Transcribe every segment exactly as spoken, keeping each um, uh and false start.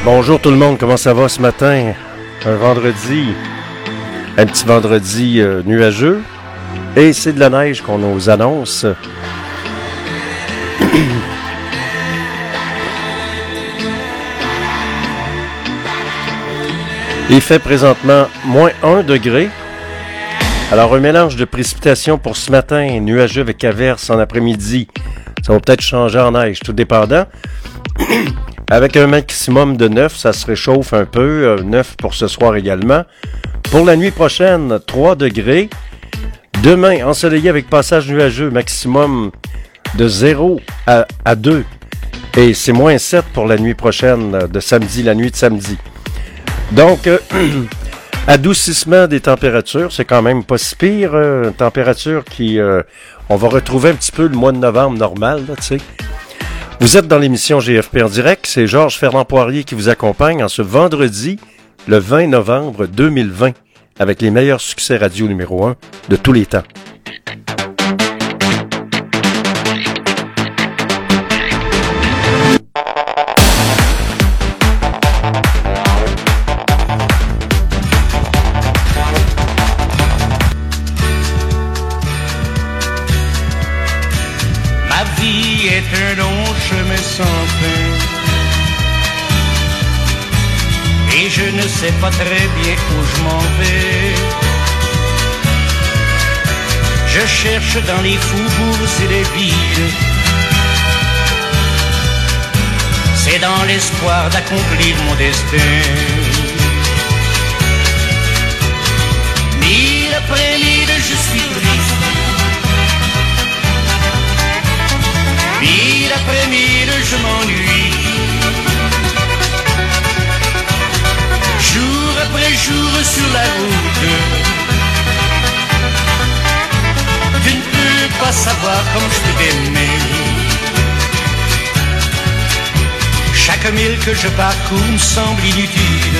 Bonjour tout le monde, comment ça va ce matin? Un vendredi, un petit vendredi euh, nuageux. Et c'est de la neige qu'on nous annonce. Il fait présentement moins un degré. Alors un mélange de précipitations pour ce matin, nuageux avec averses en après-midi. Ça va peut-être changer en neige, tout dépendant. Avec un maximum de neuf, ça se réchauffe un peu. neuf pour ce soir également. Pour la nuit prochaine, trois degrés. Demain, ensoleillé avec passage nuageux, maximum de zéro à, à deux. Et c'est moins sept pour la nuit prochaine de samedi, la nuit de samedi. Donc, euh, adoucissement des températures, c'est quand même pas si pire. Euh, température qui... Euh, on va retrouver un petit peu le mois de novembre normal, là, tu sais. Vous êtes dans l'émission G F P en direct. C'est Georges Fernand Poirier qui vous accompagne en ce vendredi, le vingt novembre deux mille vingt, avec les meilleurs succès radio numéro un de tous les temps. Un long chemin sans fin, et je ne sais pas très bien où je m'en vais. Je cherche dans les faubourgs et les villes, c'est dans l'espoir d'accomplir mon destin. Mille après mille je suis triste, mille après mille, je m'ennuie. Jour après jour sur la route, tu ne peux pas savoir comme je peux t'aimer. Chaque mille que je parcours me semble inutile.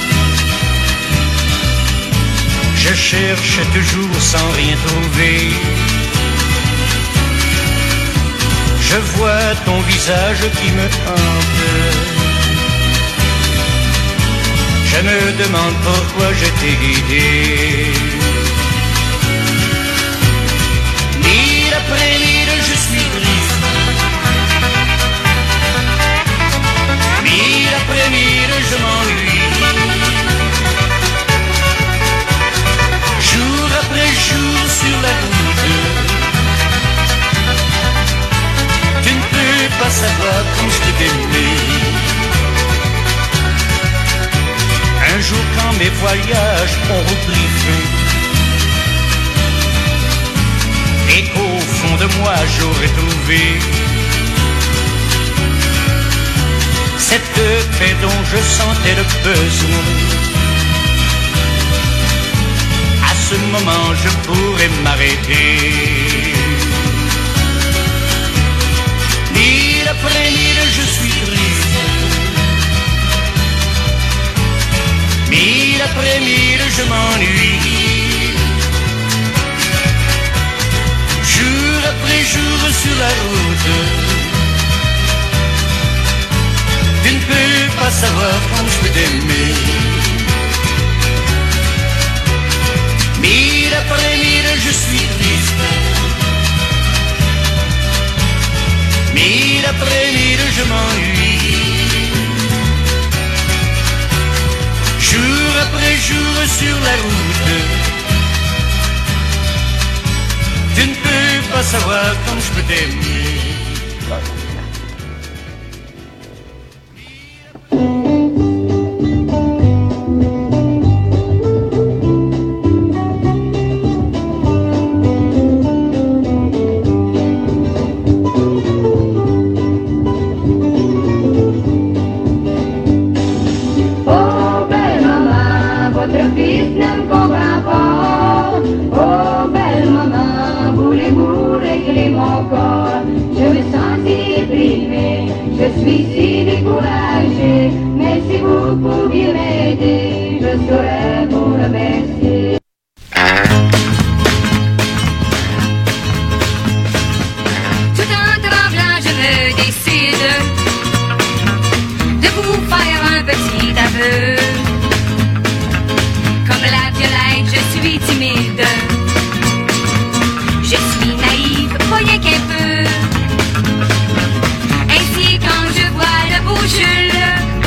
Je cherche toujours sans rien trouver. Je vois ton visage qui me hante. Je me demande pourquoi je t'ai guidé. Mille après mille, je suis triste. Mille après mille, je m'ennuie. Jour après jour sur la route, tu ne peux pas savoir comme je t'ai aimé. Un jour quand mes voyages ont repris fin, et qu'au fond de moi j'aurais trouvé cette paix dont je sentais le besoin, à ce moment je pourrais m'arrêter. Mille après mille, je suis triste. Mille après mille, je m'ennuie. Jour après jour sur la route, tu ne peux pas savoir comme je peux t'aimer. Mille après mille, je suis triste. Mille après mille, je m'ennuie. Jour après jour sur la route, tu ne peux pas savoir comme je peux t'aimer. Je suis si découragée, mais si vous pouviez m'aider, je saurais vous remercier. Tout en tremblant, je me décide de vous faire un petit aveu. Comme la violette, je suis timide. Je suis naïve, rien qu'un peu. Ainsi quand je vois le beau Jules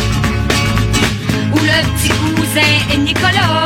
ou le petit cousin Nicolas,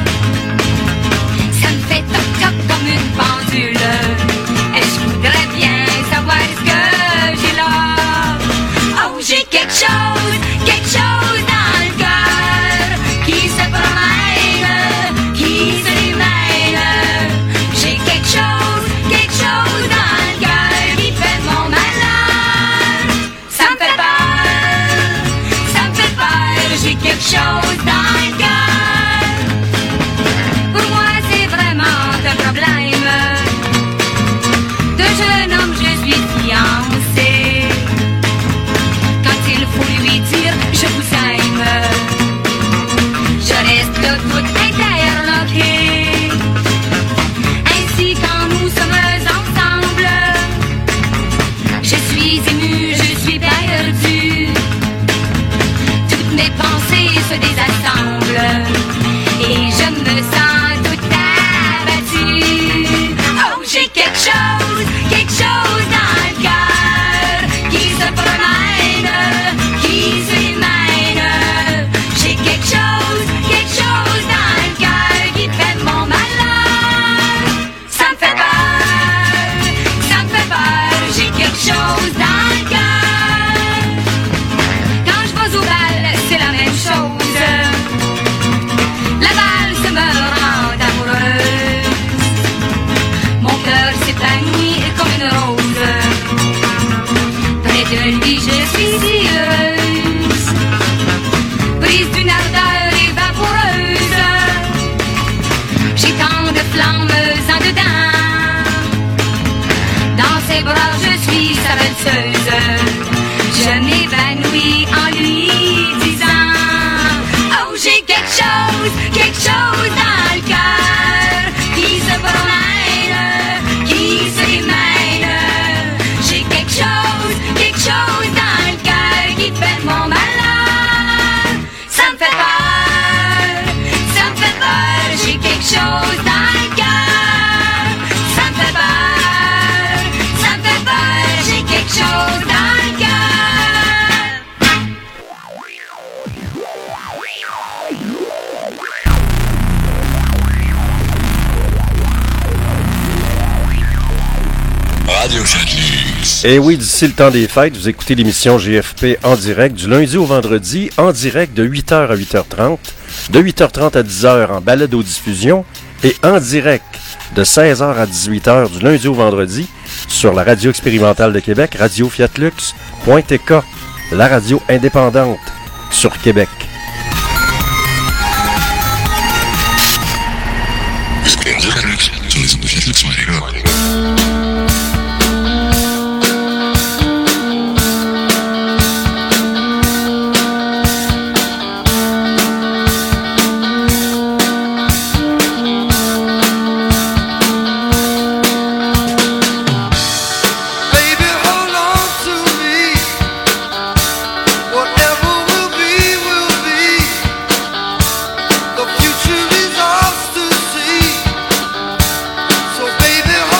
ça me fait toc-toc comme une pendule. Et je voudrais bien savoir ce que j'ai là. Oh, j'ai quelque chose, quelque chose dans le cœur qui se promène, qui se démène. J'ai quelque chose, quelque chose dans le cœur qui fait mon malheur. Ça me fait peur, ça me fait peur, j'ai quelque chose dans le cœur. Pour moi c'est vraiment un problème. De jeune homme je suis fiancée. Quand il faut lui dire je vous aime, je reste toute interloquée. Ainsi quand nous sommes ensemble, je suis émue, je suis perdue. Toutes mes pensées se désassemblent et je me sens toute abattue. Oh, j'ai quelque chose, quelque chose dans le cœur qui se promène, qui se démène. J'ai quelque chose, quelque chose dans le cœur qui fait mon malheur. Ça me fait peur, ça me fait peur, j'ai quelque chose dans le cœur. Quand je vais au bal, c'est la même chose. La valse me rend amoureuse. Mon cœur s'épanouit comme une rose. Près de lui, je suis si heureuse. Prise d'une ardeur évaporeuse. J'ai tant de flammes en dedans. Dans ses bras, je suis sa valseuse. Je m'évanouis en lui disant: oh, j'ai quelque chose, quelque chose dans le cœur qui se promène, qui se démène. J'ai quelque chose, quelque chose dans le cœur qui fait mon malheur. Ça me fait peur, ça me fait peur, j'ai quelque chose dans le cœur. Ça me fait peur, ça me fait peur, j'ai quelque chose dans le cœur. Radio Chat. Et oui, d'ici le temps des fêtes, vous écoutez l'émission G F P en direct du lundi au vendredi, en direct de huit heures à huit heures trente, de huit heures trente à dix heures en balado-diffusion et en direct de seize heures à dix-huit heures du lundi au vendredi sur la radio expérimentale de Québec, radio fiat lux point t k, la radio indépendante sur Québec. Radio Chat sur les ondes de Fiat Lux point t k. Baby, hold on to me. Whatever will be, will be. The future is ours to see. So baby, hold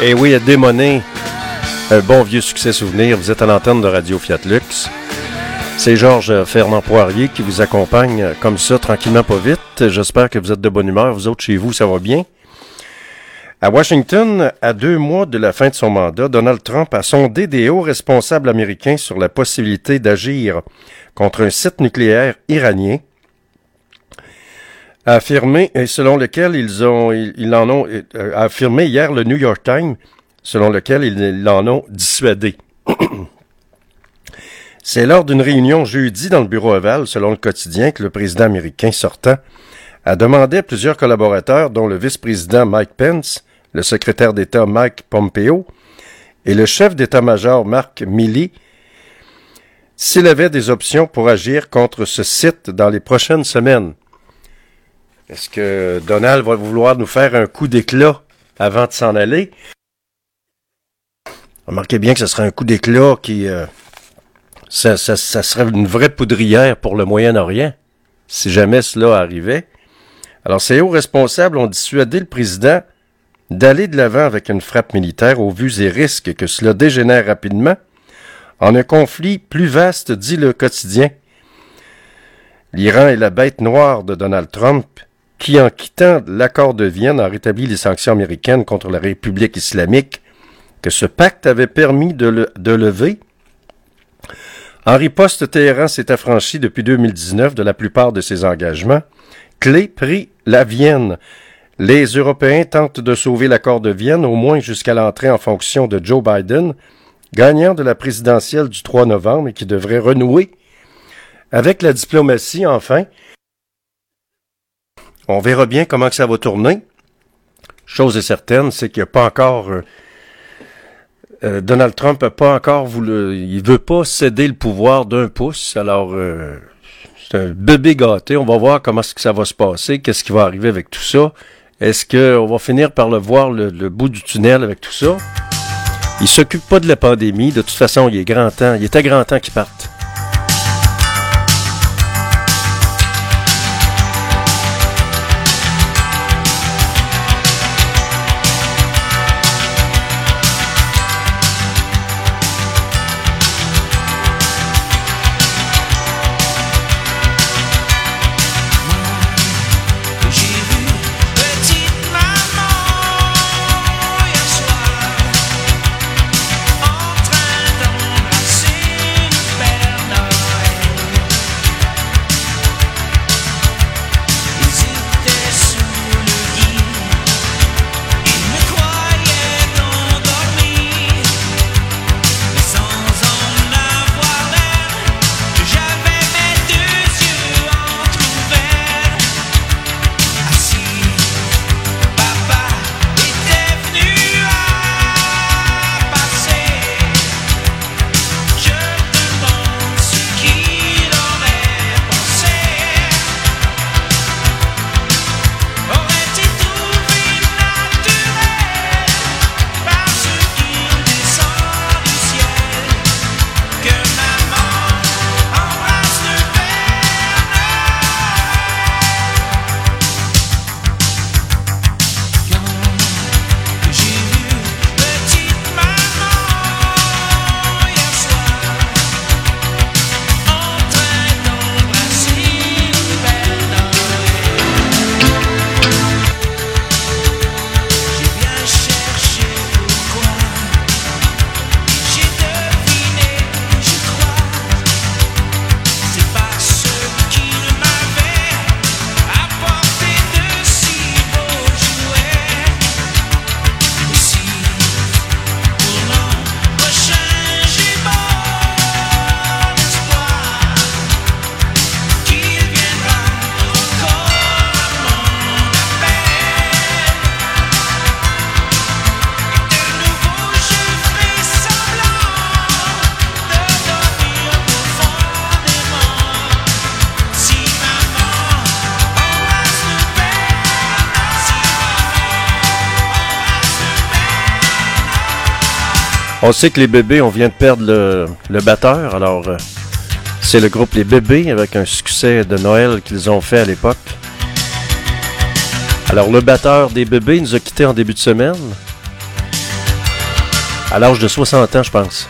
Et oui, à démoner, un bon vieux succès souvenir. Vous êtes à l'antenne de Radio Fiat Lux. C'est Georges Fernand Poirier qui vous accompagne comme ça, tranquillement, pas vite. J'espère que vous êtes de bonne humeur. Vous autres, chez vous, ça va bien. À Washington, à deux mois de la fin de son mandat, Donald Trump a sondé des hauts responsables américains sur la possibilité d'agir contre un site nucléaire iranien, a affirmé, selon lequel ils ont, ils, ils en ont, a affirmé hier le New York Times, selon lequel ils l'en ont dissuadé. C'est lors d'une réunion jeudi dans le bureau ovale, selon le quotidien, que le président américain sortant a demandé à plusieurs collaborateurs, dont le vice-président Mike Pence, le secrétaire d'État Mike Pompeo et le chef d'état-major Mark Milley, s'il avait des options pour agir contre ce site dans les prochaines semaines. Est-ce que Donald va vouloir nous faire un coup d'éclat avant de s'en aller? Remarquez bien que ce serait un coup d'éclat qui... Euh, ça, ça, ça serait une vraie poudrière pour le Moyen-Orient, si jamais cela arrivait. Alors, ces hauts responsables ont dissuadé le président d'aller de l'avant avec une frappe militaire au vu et risques que cela dégénère rapidement en un conflit plus vaste, dit le quotidien. L'Iran est la bête noire de Donald Trump, qui, en quittant l'accord de Vienne, a rétabli les sanctions américaines contre la République islamique que ce pacte avait permis de, le, de lever. En riposte, Téhéran s'est affranchi depuis deux mille dix-neuf de la plupart de ses engagements. Clé pris la Vienne. Les Européens tentent de sauver l'accord de Vienne, au moins jusqu'à l'entrée en fonction de Joe Biden, gagnant de la présidentielle du trois novembre et qui devrait renouer avec la diplomatie, enfin. On verra bien comment que ça va tourner. Chose est certaine, c'est qu'il n'y a pas encore... Euh, euh, Donald Trump n'a pas encore voulu... Il veut pas céder le pouvoir d'un pouce, alors... Euh, c'est un bébé gâté. On va voir comment est-ce que ça va se passer, qu'est-ce qui va arriver avec tout ça. Est-ce qu'on va finir par le voir, le, le bout du tunnel avec tout ça? Il s'occupe pas de la pandémie. De toute façon, il est grand temps. Il était grand temps qu'il parte. On sait que les bébés, on vient de perdre le, le batteur, alors euh, c'est le groupe Les Bébés avec un succès de Noël qu'ils ont fait à l'époque. Alors le batteur des Bébés nous a quittés en début de semaine. à l'âge de soixante ans, je pense.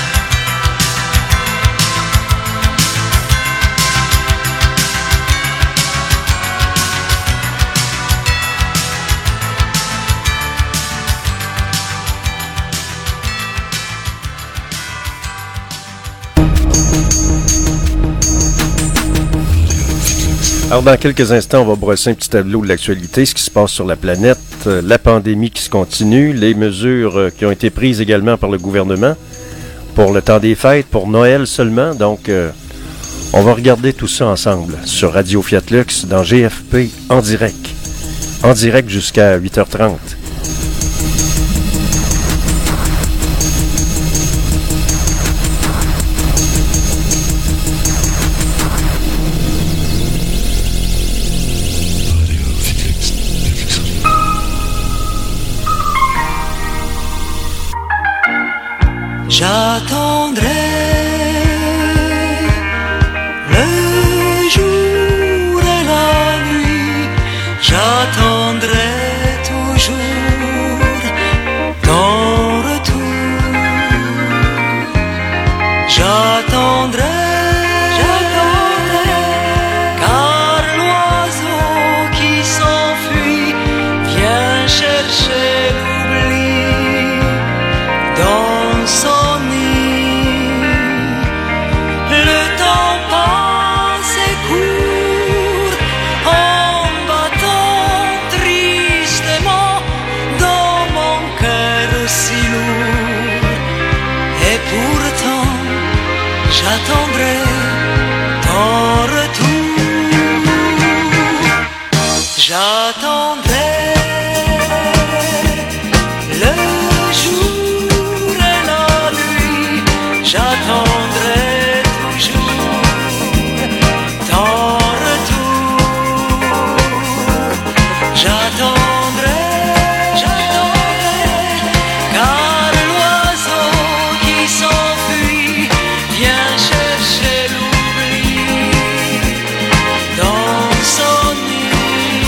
Alors, dans quelques instants, on va brosser un petit tableau de l'actualité, ce qui se passe sur la planète, euh, la pandémie qui se continue, les mesures euh, qui ont été prises également par le gouvernement pour le temps des fêtes, pour Noël seulement. Donc, euh, on va regarder tout ça ensemble sur Radio Fiat Lux dans G F P en direct. En direct jusqu'à huit heures trente. J'attendrai le jour et la nuit, j'attendrai toujours ton retour. J'attendrai, j'attendrai, car l'oiseau qui s'enfuit vient chercher l'oubli dans son j'attendrai ton retour. J'attendrai le jour et la nuit, j'attendrai toujours ton retour. J'attendrai, j'attendrai, car l'oiseau qui s'enfuit vient chercher l'oubli dans son nid.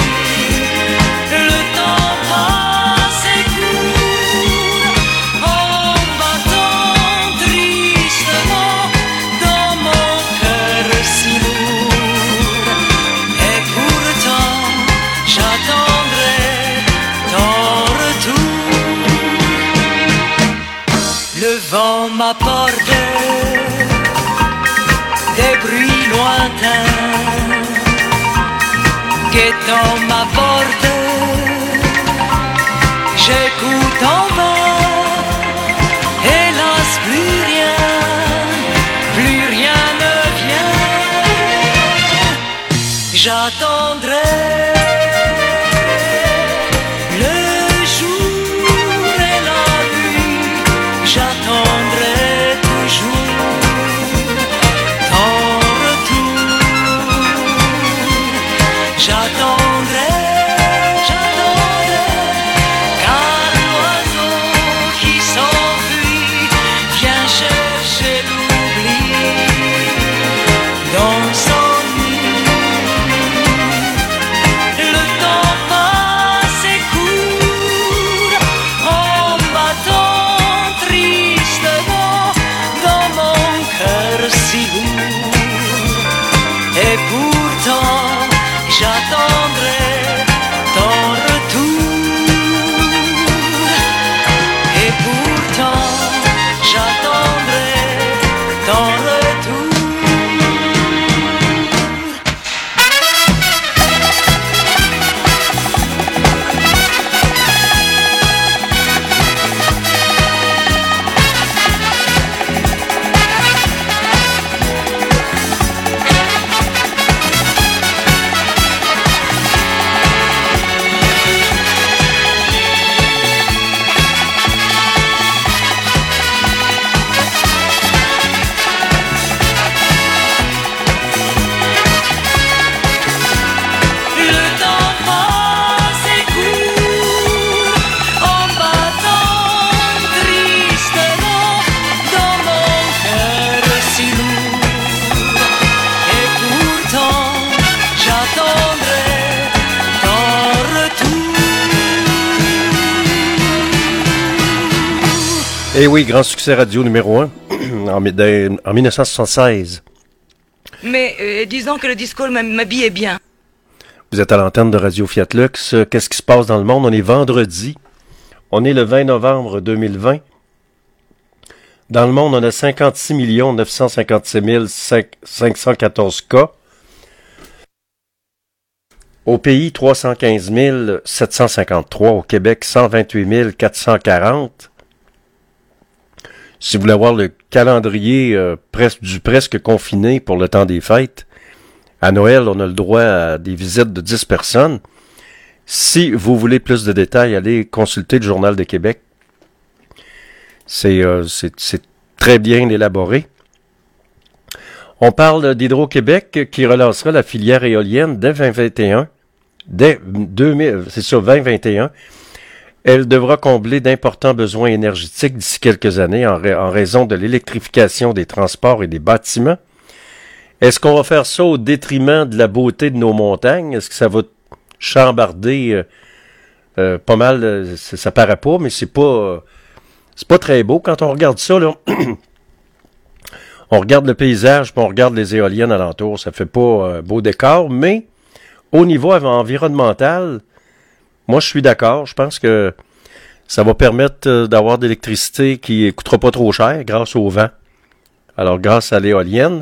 Le temps passe et court en battant tristement dans mon cœur si lourd. Et pourtant j'attendrai ton retour. Le vent m'apporte des bruits lointains, guettant ma porte, j'écoute en vain, hélas plus rien, plus rien ne vient. J'attendrai le jour et la nuit, j'attendrai toujours ton retour. J'attendrai, j'attendrai, car l'oiseau qui s'enfuit vient chercher l'oubli dans son nid. Eh oui, grand succès radio numéro un en, en dix-neuf cent soixante-seize. Mais euh, disons que le disco m'habillait bien. Vous êtes à l'antenne de Radio Fiat Lux. Qu'est-ce qui se passe dans le monde? On est vendredi. On est le vingt novembre deux mille vingt. Dans le monde, on a cinquante-six millions neuf cent cinquante-six mille cinq cent quatorze cas. Au pays, trois cent quinze mille sept cent cinquante-trois. Au Québec, cent vingt-huit mille quatre cent quarante. Si vous voulez avoir le calendrier euh, presque, du presque confiné pour le temps des fêtes, à Noël, on a le droit à des visites de dix personnes. Si vous voulez plus de détails, allez consulter le Journal de Québec. C'est, euh, c'est, c'est très bien élaboré. On parle d'Hydro-Québec qui relancera la filière éolienne dès vingt vingt et un. Dès deux mille, c'est ça, vingt vingt et un. Elle devra combler d'importants besoins énergétiques d'ici quelques années en, ra- en raison de l'électrification des transports et des bâtiments. Est-ce qu'on va faire ça au détriment de la beauté de nos montagnes? Est-ce que ça va chambarder euh, euh, pas mal? Euh, ça, ça paraît pas, mais c'est pas euh, c'est pas très beau quand on regarde ça, là. On regarde le paysage, puis on regarde les éoliennes alentour. Ça fait pas euh, beau décor, mais au niveau environnemental, moi, je suis d'accord. Je pense que ça va permettre euh, d'avoir de l'électricité qui ne coûtera pas trop cher grâce au vent. Alors, grâce à l'éolienne.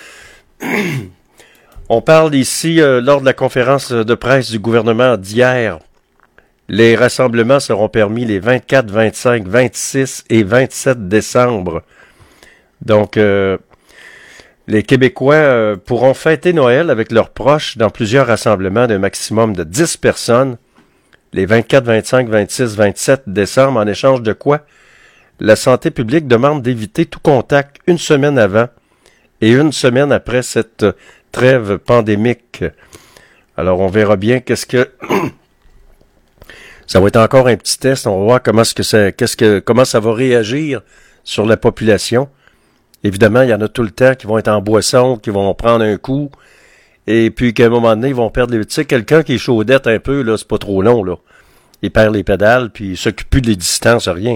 On parle ici, euh, lors de la conférence de presse du gouvernement d'hier, les rassemblements seront permis les vingt-quatre, vingt-cinq, vingt-six et vingt-sept décembre. Donc, euh, les Québécois euh, pourront fêter Noël avec leurs proches dans plusieurs rassemblements d'un maximum de dix personnes. Les vingt-quatre, vingt-cinq, vingt-six, vingt-sept décembre, en échange de quoi la santé publique demande d'éviter tout contact une semaine avant et une semaine après cette trêve pandémique. Alors, on verra bien qu'est-ce que... ça va être encore un petit test. On va voir comment, est-ce que ça, qu'est-ce que, comment ça va réagir sur la population. Évidemment, il y en a tout le temps qui vont être en boisson, qui vont prendre un coup, et puis qu'à un moment donné, ils vont perdre les... Tu sais, quelqu'un qui est chaudette un peu, là, c'est pas trop long, là. Il perd les pédales, puis il s'occupe plus des distances, rien.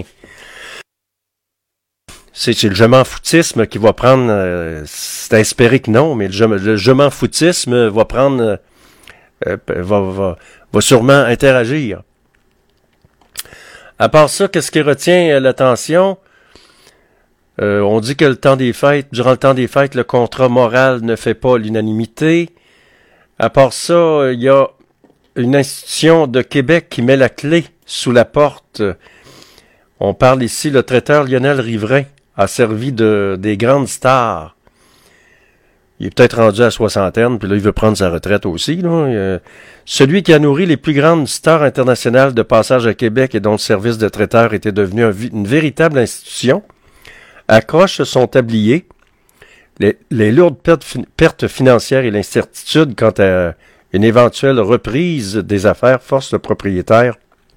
C'est, c'est le je m'en foutisme qui va prendre... Euh, c'est à espérer que non, mais le je, le je m'en foutisme va prendre... Euh, va, va, va sûrement interagir. À part ça, qu'est-ce qui retient l'attention? Euh, on dit que le temps des fêtes, durant le temps des fêtes, le contrat moral ne fait pas l'unanimité. À part ça, il y a une institution de Québec qui met la clé sous la porte. On parle ici, le traiteur Lionel Riverain a servi de, des grandes stars. Il est peut-être rendu à soixantaine, puis là, il veut prendre sa retraite aussi. Là. Euh, celui qui a nourri les plus grandes stars internationales de passage à Québec et dont le service de traiteur était devenu un, une véritable institution, accroche son tablier. Les, les lourdes pertes, pertes financières et l'incertitude quant à une éventuelle reprise des affaires forcent le propriétaire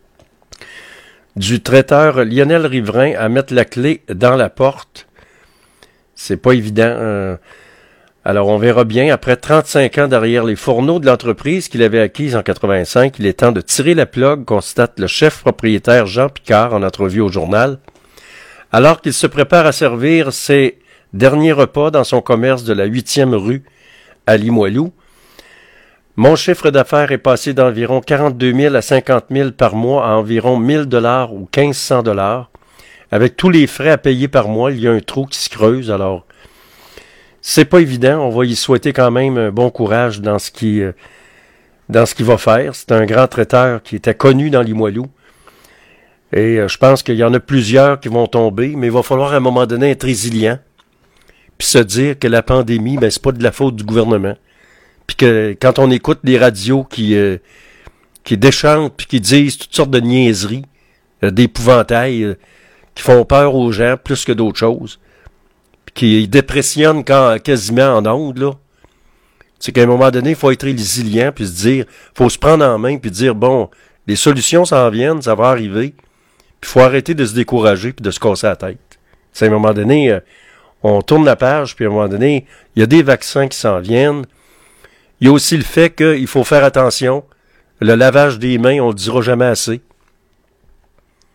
du traiteur Lionel Riverain à mettre la clé dans la porte. C'est pas évident. Euh, alors, on verra bien. Après trente-cinq ans derrière les fourneaux de l'entreprise qu'il avait acquise en quatre-vingt-cinq, il est temps de tirer la plug, constate le chef propriétaire Jean Picard en entrevue au journal. Alors qu'il se prépare à servir ses derniers repas dans son commerce de la huitième rue à Limoilou, mon chiffre d'affaires est passé d'environ quarante-deux mille à cinquante mille par mois à environ mille dollars ou quinze cents dollars. Avec tous les frais à payer par mois, il y a un trou qui se creuse. Alors, c'est pas évident. On va y souhaiter quand même un bon courage dans ce qui, dans ce qu'il va faire. C'est un grand traiteur qui était connu dans Limoilou. Et euh, je pense qu'il y en a plusieurs qui vont tomber, mais il va falloir à un moment donné être résilient, puis se dire que la pandémie, ben c'est pas de la faute du gouvernement. Puis que quand on écoute des radios qui euh, qui déchantent puis qui disent toutes sortes de niaiseries, euh, d'épouvantails, euh, qui font peur aux gens plus que d'autres choses, puis qui dépressionnent quand, quasiment en ondes, là. C'est qu'à un moment donné, il faut être résilient puis se dire, faut se prendre en main puis dire, bon, les solutions s'en viennent, ça va arriver. Puis il faut arrêter de se décourager puis de se casser la tête. C'est à un moment donné, euh, on tourne la page, puis à un moment donné, il y a des vaccins qui s'en viennent. Il y a aussi le fait qu'il faut faire attention. Le lavage des mains, on le dira jamais assez.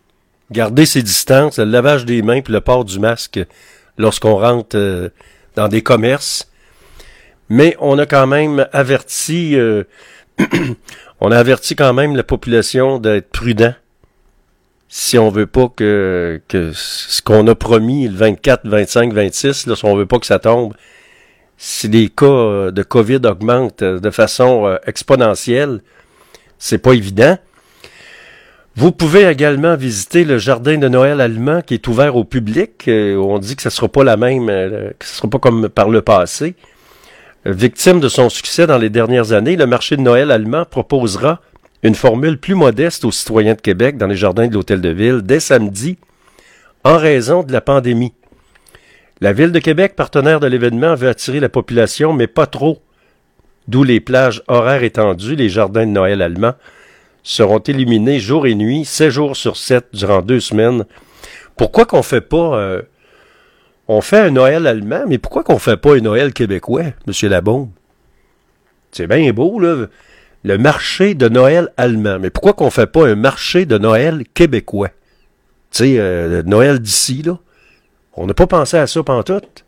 garder ses distances, le lavage des mains puis le port du masque lorsqu'on rentre euh, dans des commerces. Mais on a quand même averti, euh, on a averti quand même la population d'être prudent si on veut pas que, que ce qu'on a promis le vingt-quatre, vingt-cinq, vingt-six, là, si on veut pas que ça tombe, si les cas de COVID augmentent de façon euh, exponentielle, c'est pas évident. Vous pouvez également visiter le jardin de Noël allemand qui est ouvert au public. Euh, on dit que ce ne sera pas la même, euh, que ce ne sera pas comme par le passé. Euh, victime de son succès dans les dernières années, le marché de Noël allemand proposera une formule plus modeste aux citoyens de Québec dans les jardins de l'Hôtel de Ville dès samedi en raison de la pandémie. La Ville de Québec, partenaire de l'événement, veut attirer la population, mais pas trop. D'où les plages horaires étendues, les jardins de Noël allemands seront illuminés jour et nuit, sept jours sur sept, durant deux semaines. Pourquoi qu'on fait pas... Euh, on fait un Noël allemand, mais pourquoi qu'on fait pas un Noël québécois, M. Labaume? C'est bien beau, là, le marché de Noël allemand. Mais pourquoi qu'on fait pas un marché de Noël québécois? Tu sais, euh, Noël d'ici, là. On n'a pas pensé à ça pantoute.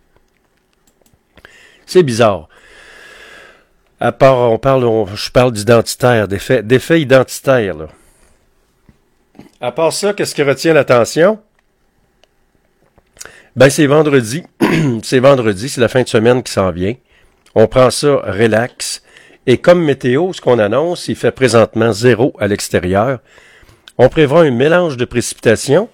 C'est bizarre. À part, on parle, on, je parle d'identitaire, d'effets, d'effets identitaires, là. À part ça, qu'est-ce qui retient l'attention? Ben, c'est vendredi. c'est vendredi, c'est la fin de semaine qui s'en vient. On prend ça relax. Et comme météo, ce qu'on annonce, il fait présentement zéro à l'extérieur. On prévoit un mélange de précipitations.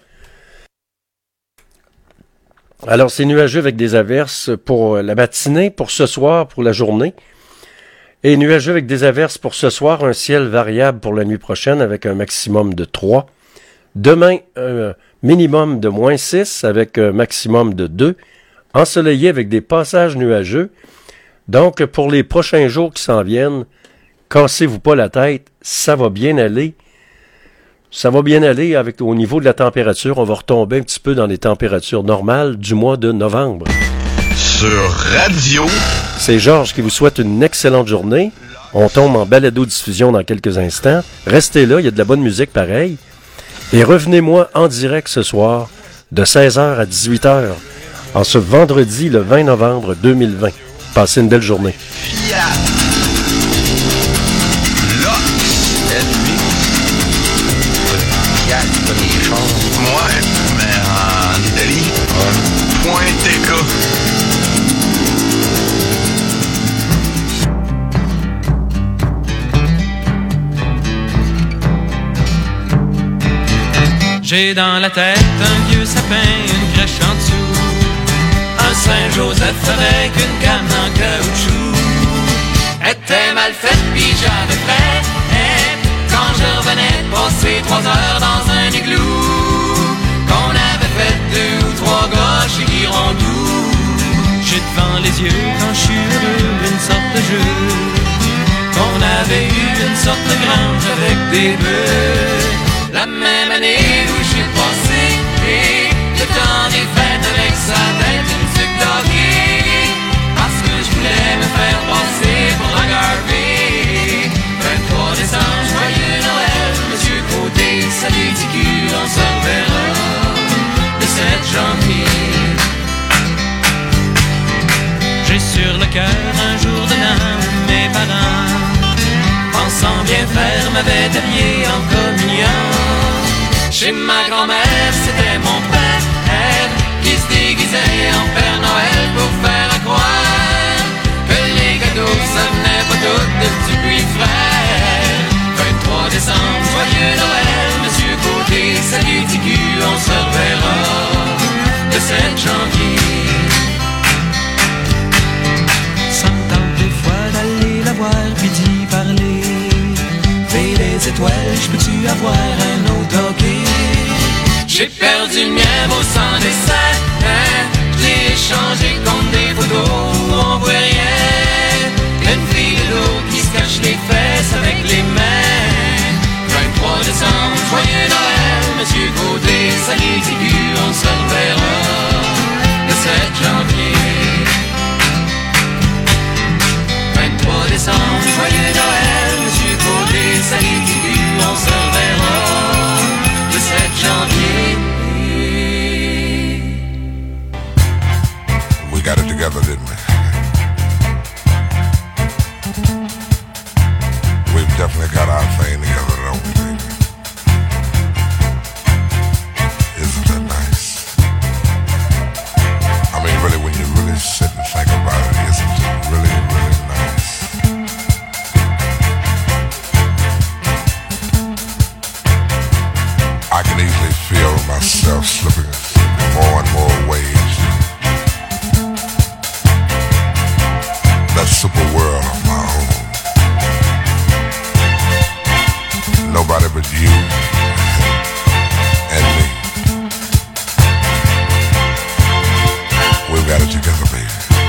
Alors, c'est nuageux avec des averses pour la matinée, pour ce soir, pour la journée. Et nuageux avec des averses pour ce soir, un ciel variable pour la nuit prochaine avec un maximum de trois. Demain, un minimum de moins six avec un maximum de deux. Ensoleillé avec des passages nuageux. Donc, pour les prochains jours qui s'en viennent, cassez-vous pas la tête, ça va bien aller. Ça va bien aller avec au niveau de la température. On va retomber un petit peu dans les températures normales du mois de novembre. Sur Radio. C'est Georges qui vous souhaite une excellente journée. On tombe en balado-diffusion dans quelques instants. Restez là, il y a de la bonne musique pareil. Et revenez-moi en direct ce soir de seize heures à dix-huit heures en ce vendredi le vingt novembre deux mille vingt. Passez une belle journée. Fiat. Lox. Ennemi. Fiat, pas des choses. Ouais, mais en Italie. Ouais. Point T K. J'ai dans la tête un vieux sapin, une crèche en dessous, un Saint-Joseph avec une canne en caoutchouc. Était mal faite pis j'avais prêt, et quand je revenais de passer trois heures dans un igloo, qu'on avait fait deux ou trois gars chez Girondou. J'ai devant les yeux quand je suis heureux une sorte de jeu, qu'on avait eu une sorte de grange avec des bœufs. La même année où j'ai passé et le temps des fêtes avec sa tête une sucre d'hockey, parce que je voulais me faire passer pour la Garvey. vingt-trois décembre, joyeux Noël, Monsieur Côté, salut T Q, on se reverra le sept janvier. J'ai sur le cœur un jour de l'an, mes parents, pensant bien faire, m'avait habillé en communion. Chez ma grand-mère, c'était mon père qui se déguisait en Père Noël pour faire à croire que les cadeaux, ça venait pas tout de petits puis frères. vingt-trois décembre, joyeux Noël, Monsieur Côté, salut T Q, on se reverra le sept janvier. Ça me tente des fois d'aller la voir puis d'y parler. Les étoiles, je peux-tu avoir un autre hockey? J'ai perdu le mien au sang des sept, hein? Je l'ai échangé contre des photos où on voit rien. Une fille de l'eau qui se cache les fesses avec les mains. vingt-trois décembre, joyeux Noël, Monsieur Côté, salut T Q, on se reverra le sept janvier. vingt-trois décembre, joyeux Noël, Monsieur Côté, salut T Q, on se reverra le sept janvier. myself slipping in more and more ways. That super world of my own. Nobody but you and me. We've got it together, baby.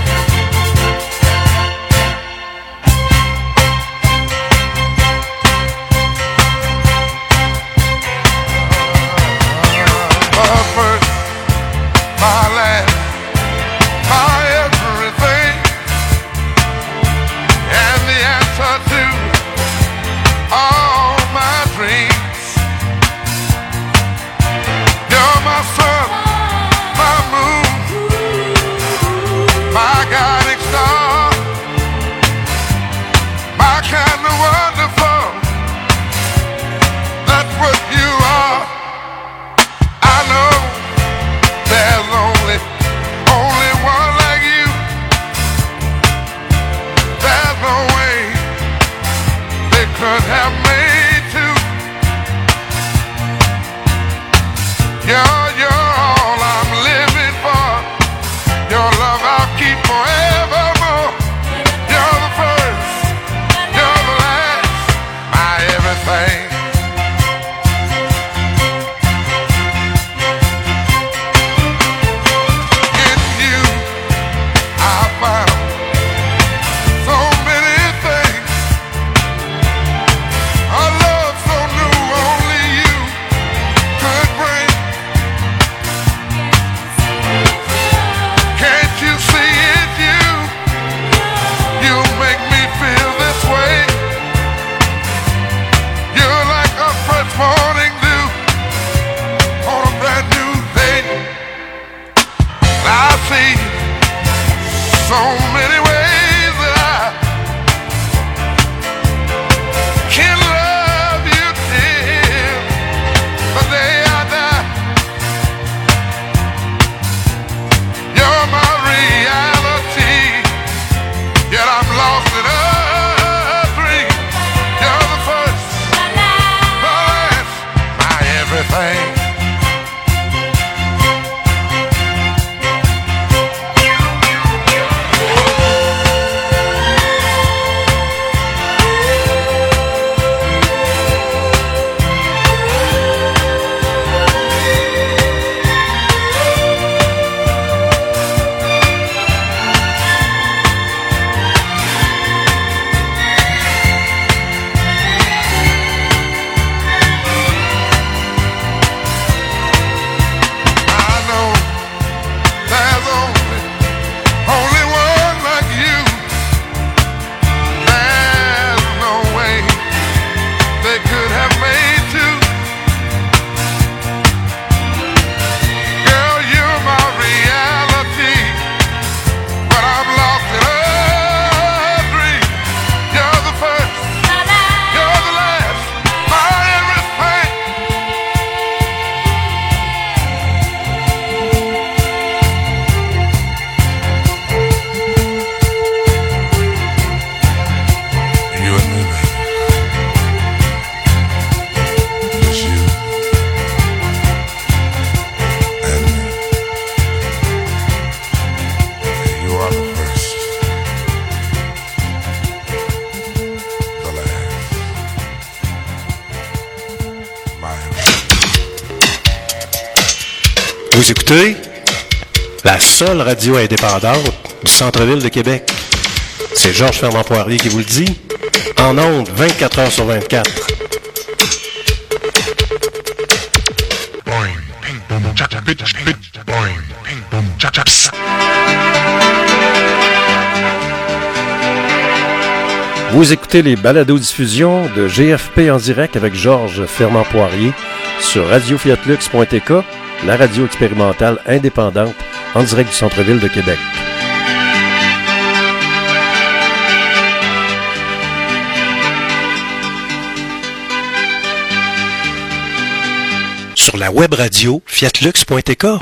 Vous écoutez la seule radio indépendante du centre-ville de Québec. C'est Georges Fernand-Poirier qui vous le dit. En ondes, vingt-quatre heures sur vingt-quatre. Vous écoutez les balados-diffusions de G F P en direct avec Georges Fernand-Poirier sur radio fiat lux point t k, la radio expérimentale indépendante en direct du centre-ville de Québec. Sur la web radio fiat lux point t k.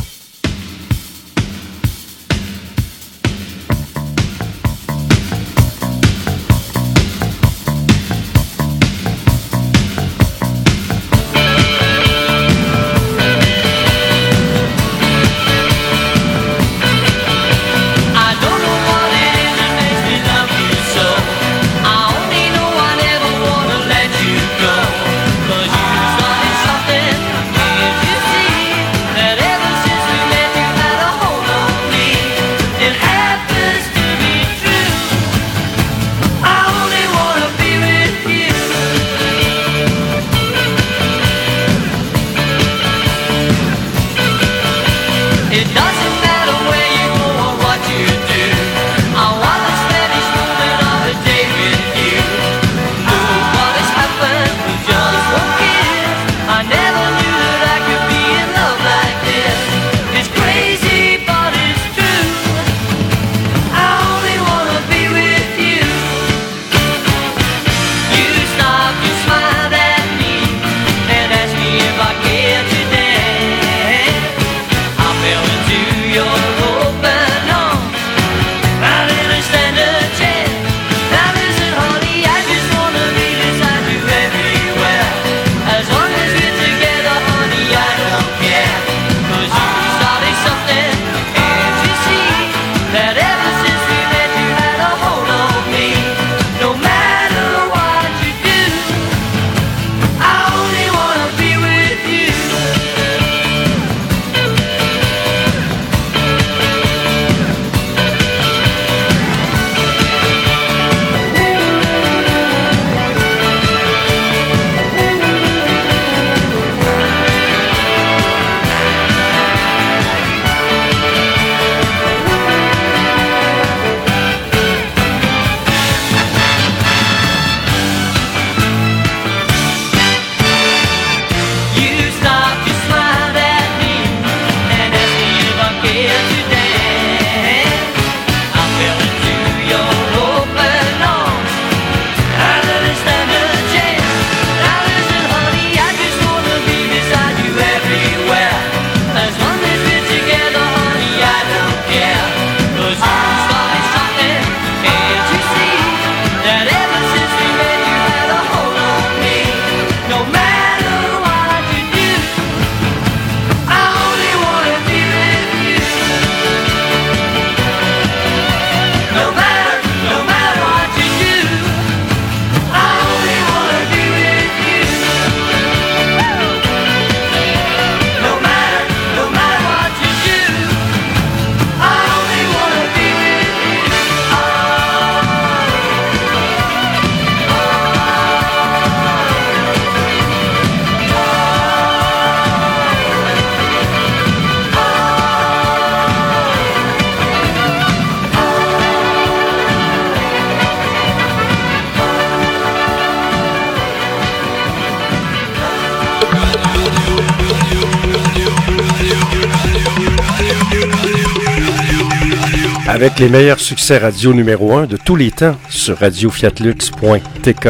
Avec les meilleurs succès radio numéro un de tous les temps sur radio fiat lux point t k.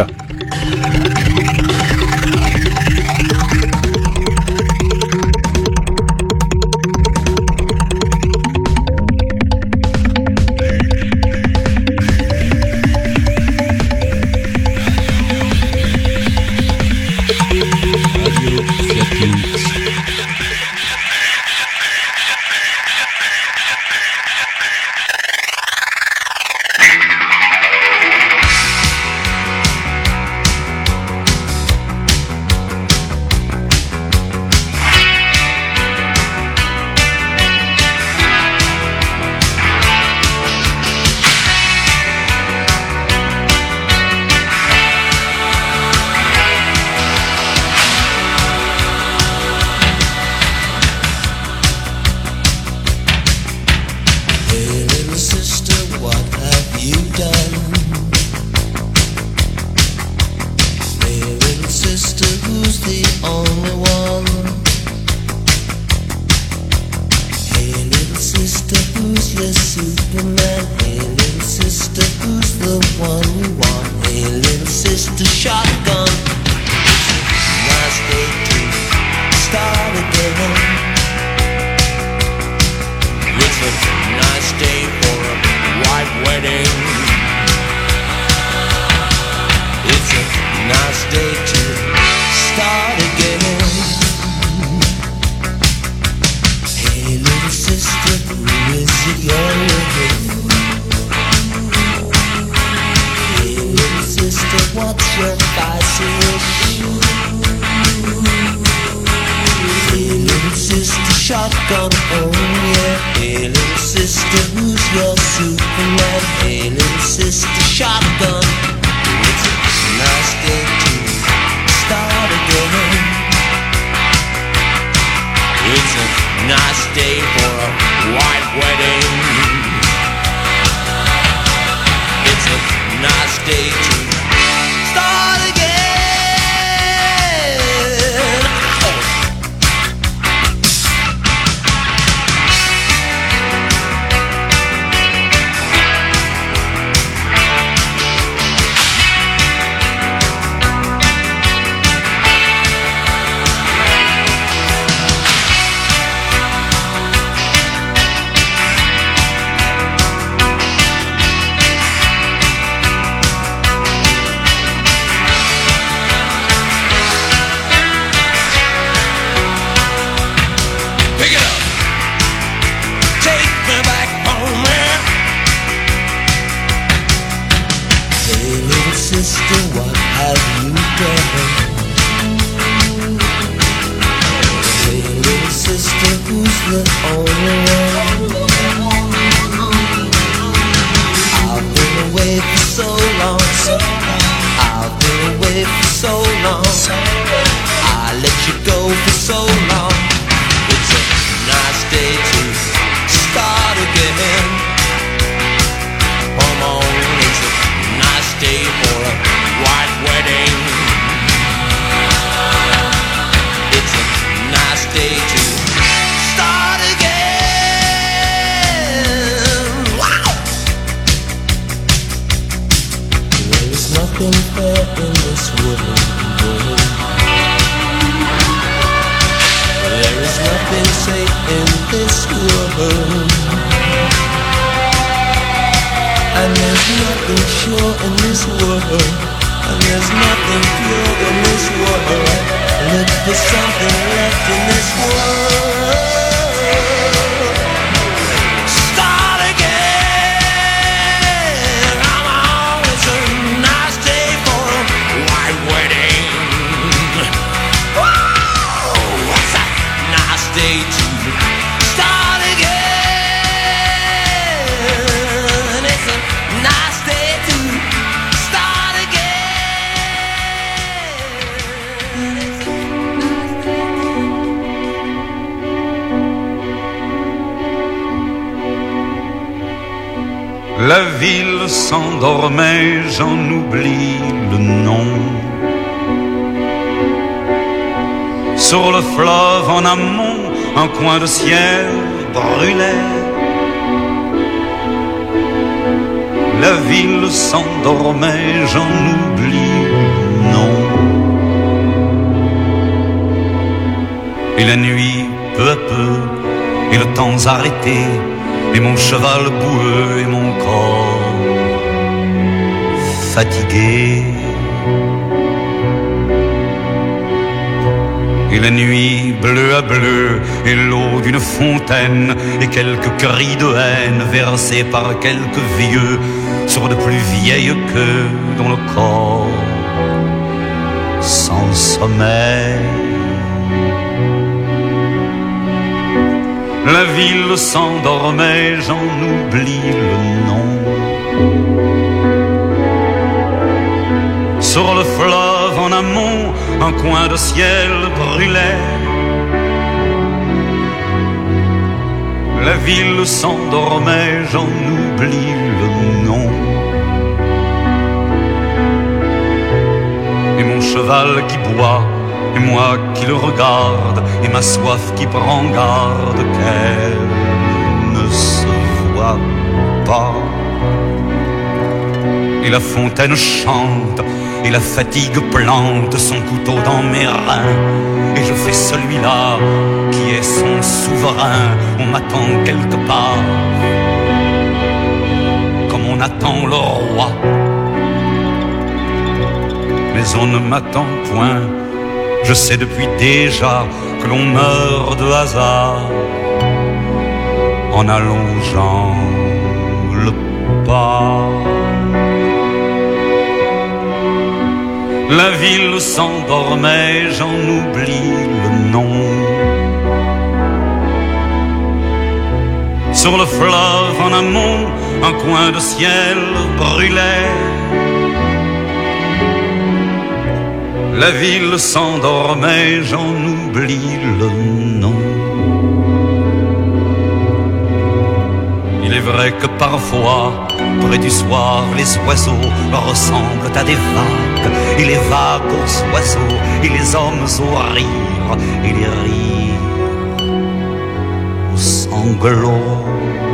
La ville s'endormait, j'en oublie le nom. Sur le fleuve en amont, un coin de ciel brûlait. la ville s'endormait, j'en oublie le nom. Et la nuit, peu à peu, et le temps arrêté, et mon cheval boueux et mon corps fatigué. Et la nuit bleue à bleu, et l'eau d'une fontaine, et quelques cris de haine versés par quelques vieux sur de plus vieilles queues dont le corps sans sommeil. La ville s'endormait, j'en oublie le nom. Sur le fleuve en amont, un coin de ciel brûlait. La ville s'endormait, j'en oublie le nom. Et mon cheval qui boit, et moi qui le regarde, et ma soif qui prend garde qu'elle ne se voit pas. Et la fontaine chante, et la fatigue plante son couteau dans mes reins. Et je fais celui-là qui est son souverain. On m'attend quelque part, comme on attend le roi. Mais on ne m'attend point. Je sais depuis déjà que l'on meurt de hasard en allongeant le pas. La ville s'endormait, j'en oublie le nom. Sur le fleuve en amont, un coin de ciel brûlait. La ville s'endormait, j'en oublie le nom. Il est vrai que parfois, près du soir, les oiseaux ressemblent à des vagues, et les vagues aux oiseaux, et les hommes aux rires, et les rires aux sanglots.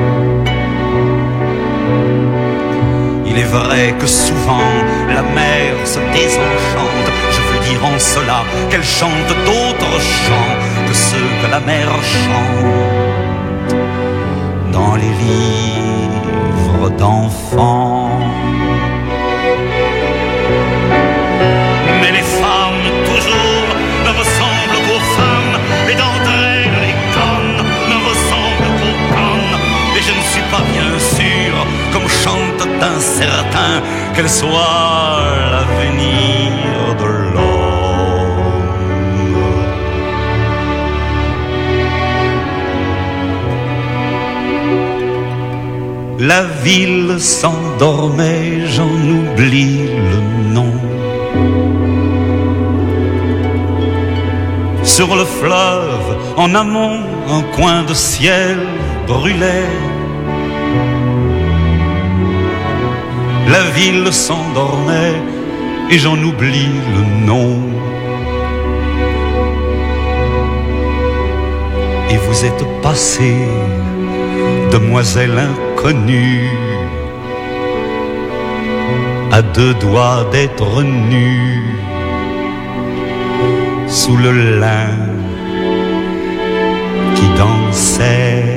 Il est vrai que souvent, la mer se désenchante. Je veux dire en cela qu'elle chante d'autres chants que ceux que la mer chante dans les livres d'enfants. Mais les femmes toujours ne ressemblent qu'aux femmes, et d'entre elles les connes ne ressemblent qu'aux connes. Et je ne suis pas bien sûr, comme chante un certain, qu'elle soit l'avenir de l'homme. La ville s'endormait, j'en oublie le nom. Sur le fleuve, en amont, un coin de ciel brûlait. La ville s'endormait et j'en oublie le nom. Et vous êtes passée, demoiselle inconnue, à deux doigts d'être nue, sous le lin qui dansait.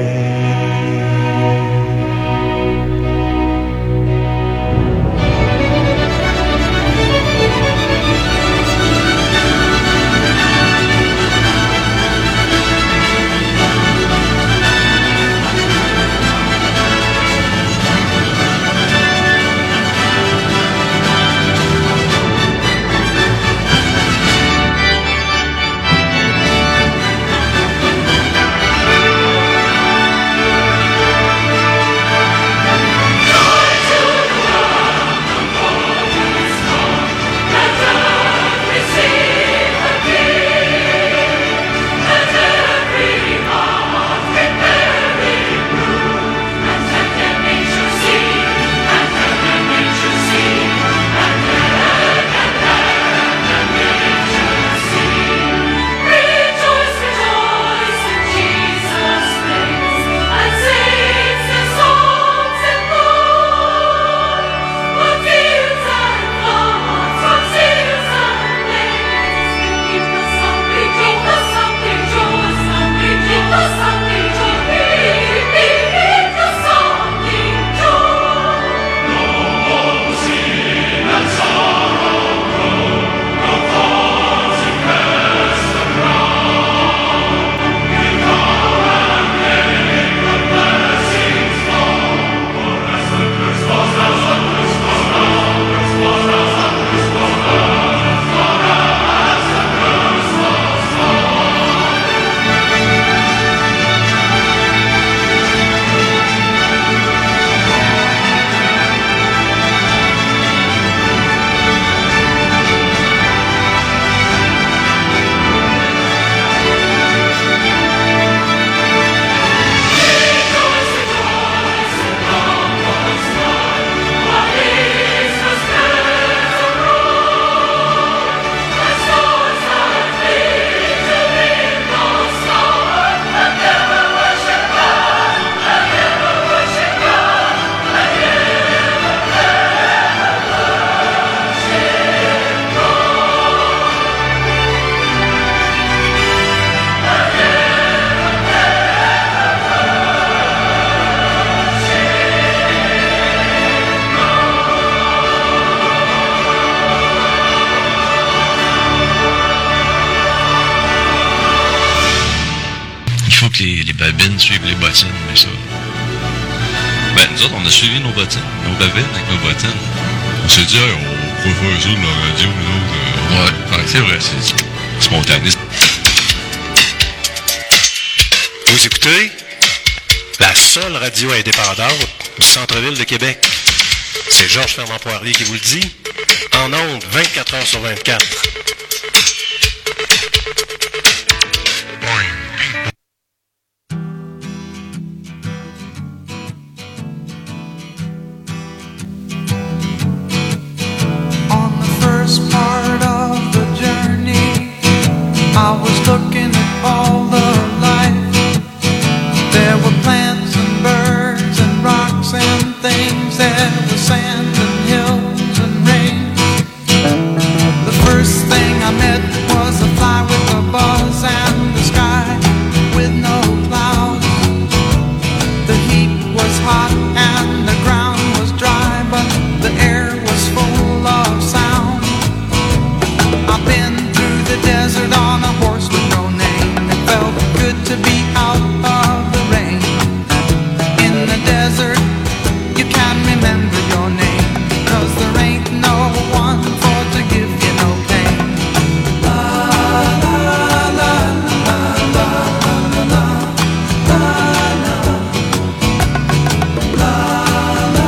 babines suivent les bottines, mais ça... Ben, nous autres, on a suivi nos bottines, nos babines avec nos bottines. On s'est dit, hey, on va faire ça de la radio, nous autres. Euh, ouais, ouais, c'est vrai, c'est spontané. Vous écoutez la seule radio indépendante du centre-ville de Québec. C'est Georges Fernand Poirier qui vous le dit. En ondes, vingt-quatre heures sur vingt-quatre. On the first part of the journey, I was looking at all the life. There were plants and birds and rocks and things. There was sand and hills and rain. The first thing I met was a fly with a buzz and the sky with no clouds. The heat was hot and the ground was dry, but the air was full of sound. I've been through the desert on a horse with no name. It felt good to be out of the rain. In the desert, you can't remember your name, 'cause there ain't no one for to give you no pain. La la la la la la la la la la la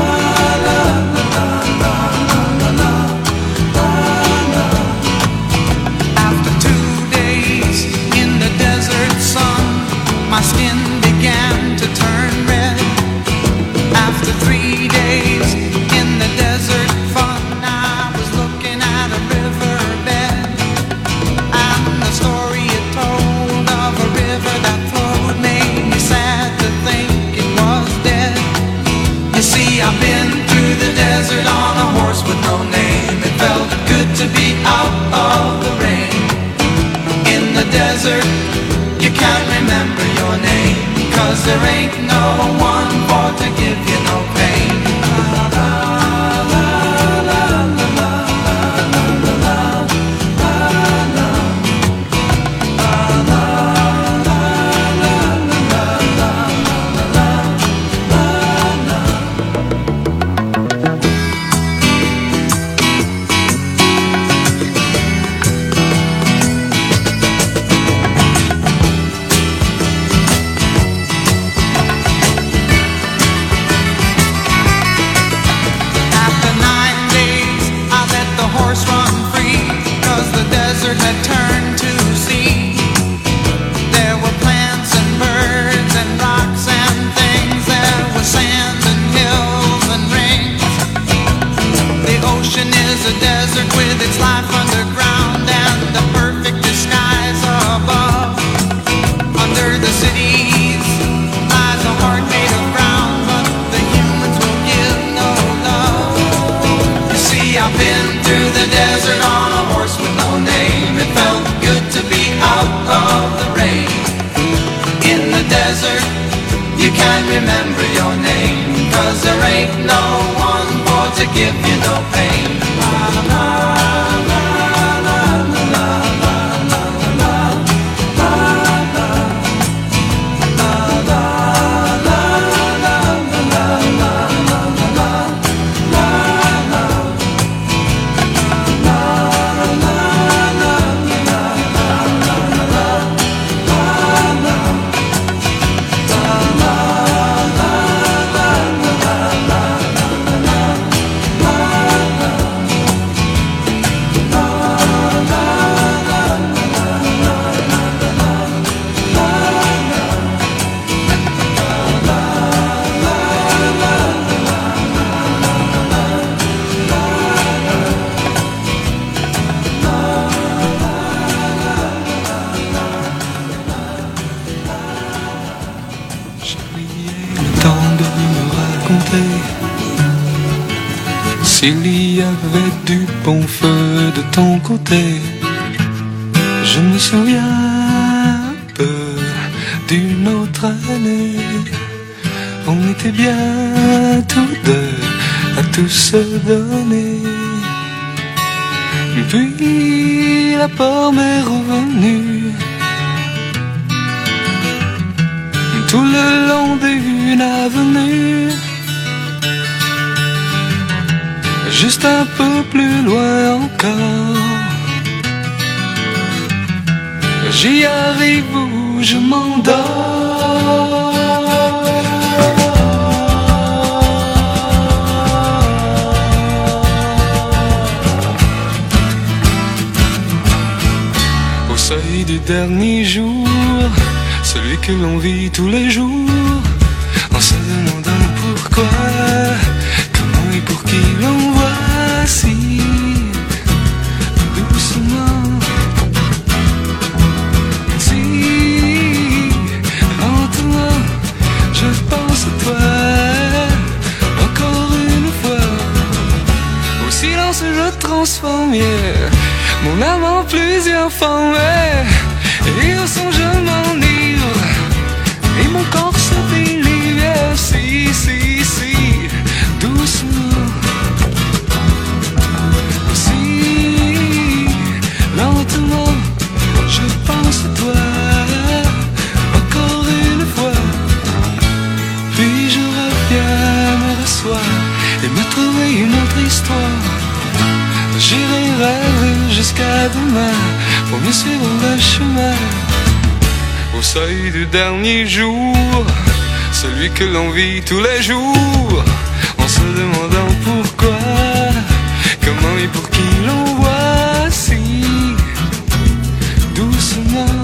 la. After two days in the desert sun, my skin began to turn red. After three days in the desert fun, I was looking at a riverbed, and the story it told of a river that flowed made me sad to think it was dead. You see, I've been through the desert on a horse with no name. It felt good to be out of the rain. In the desert, you can't remember your name, 'cause there ain't no one for to give you no pain. La la la la la la la la la la la After nine days, I let the horse run free, 'cause the desert had turned to sea. There were plants and birds and rocks and things. There was sand and hills and rings. The ocean is a desert with its life underground and the perfect disguise above. Under the cities lies a heart made of ground, but the humans will give no love. You see, I've been through the desert on a horse with no name. It felt good to be out of the rain. In the desert, you can't remember your name, 'cause there ain't no one for to give you no pain. La la la la la la la la la la la la la la la S'il y avait du bon feu de ton côté, je me souviens peu d'une autre année. On était bien tous deux à tout se donner. Puis la pomme est revenue. tout le long d'une avenue. Juste un peu plus loin encore, j'y arrive où je m'endors. Au seuil du dernier jour, celui que l'on vit tous les jours, en se demandant pourquoi, comment et pour qui l'on voit si doucement. Si lentement, je pense à toi, encore une fois. Au silence je transforme yeah, mon âme en plusieurs formes, et au son je m'enivre, et mon corps se délivre. Si, si, si, doucement. Si lentement, je pense à toi, encore une fois. Puis je reviens me rasseoir et me trouver une autre histoire. J'irai rêver jusqu'à demain pour mieux suivre le chemin. Au seuil du dernier jour, celui que l'on vit tous les jours, en se demandant pourquoi, comment et pour qui l'on voit si doucement.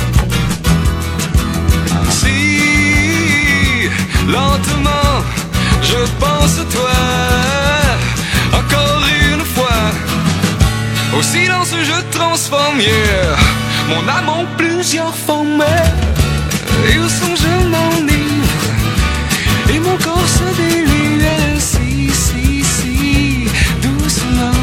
Si lentement, je pense à toi, encore une fois. Au silence je transforme yeah, mon âme en plusieurs formes, et au son je m'enivre, et mon corps se délivre. Si, si, si, doucement.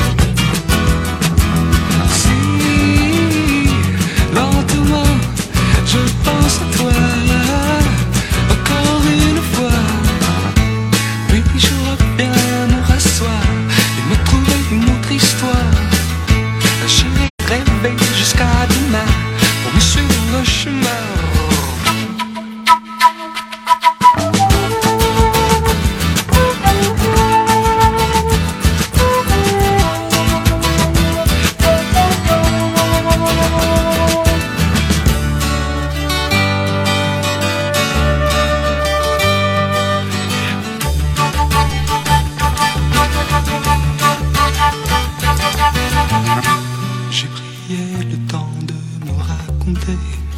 Si lentement, je pense à toi, encore une fois. Puis je reviens me rasseoir et me trouver une autre histoire. J'irai rêver jusqu'à demain pour me suivre le chemin. J'ai prié le temps de me raconter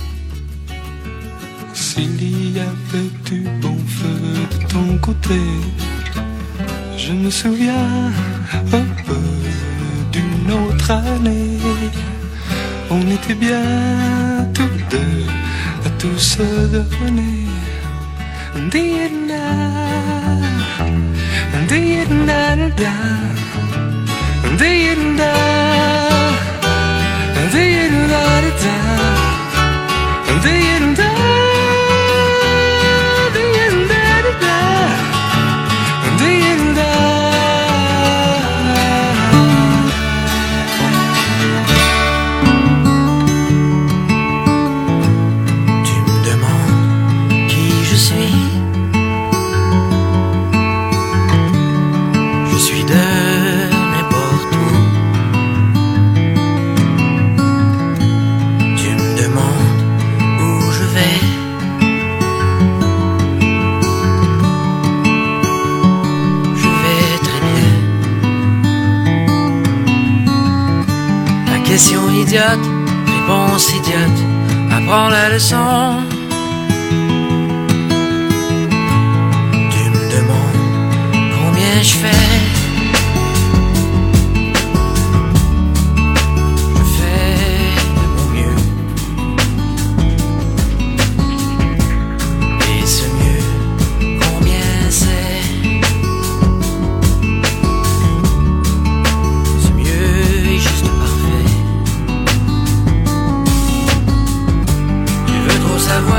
s'il y avait du bon feu de ton côté. Je me souviens un peu d'une autre année. On était bien tous deux à tout se donner. Di-da, di-da-da-da, di-da, di-da-da-da, di-da, di-da-da-da, di-da. Tu me demandes qui je suis. Je suis de n'importe où. Tu me demandes où je vais. Je vais très bien. La question idiote, réponse idiote, apprends la leçon. Tu me demandes combien je fais. Je fais de mon mieux. Et ce mieux, combien c'est? Ce mieux est juste parfait. Tu veux trop savoir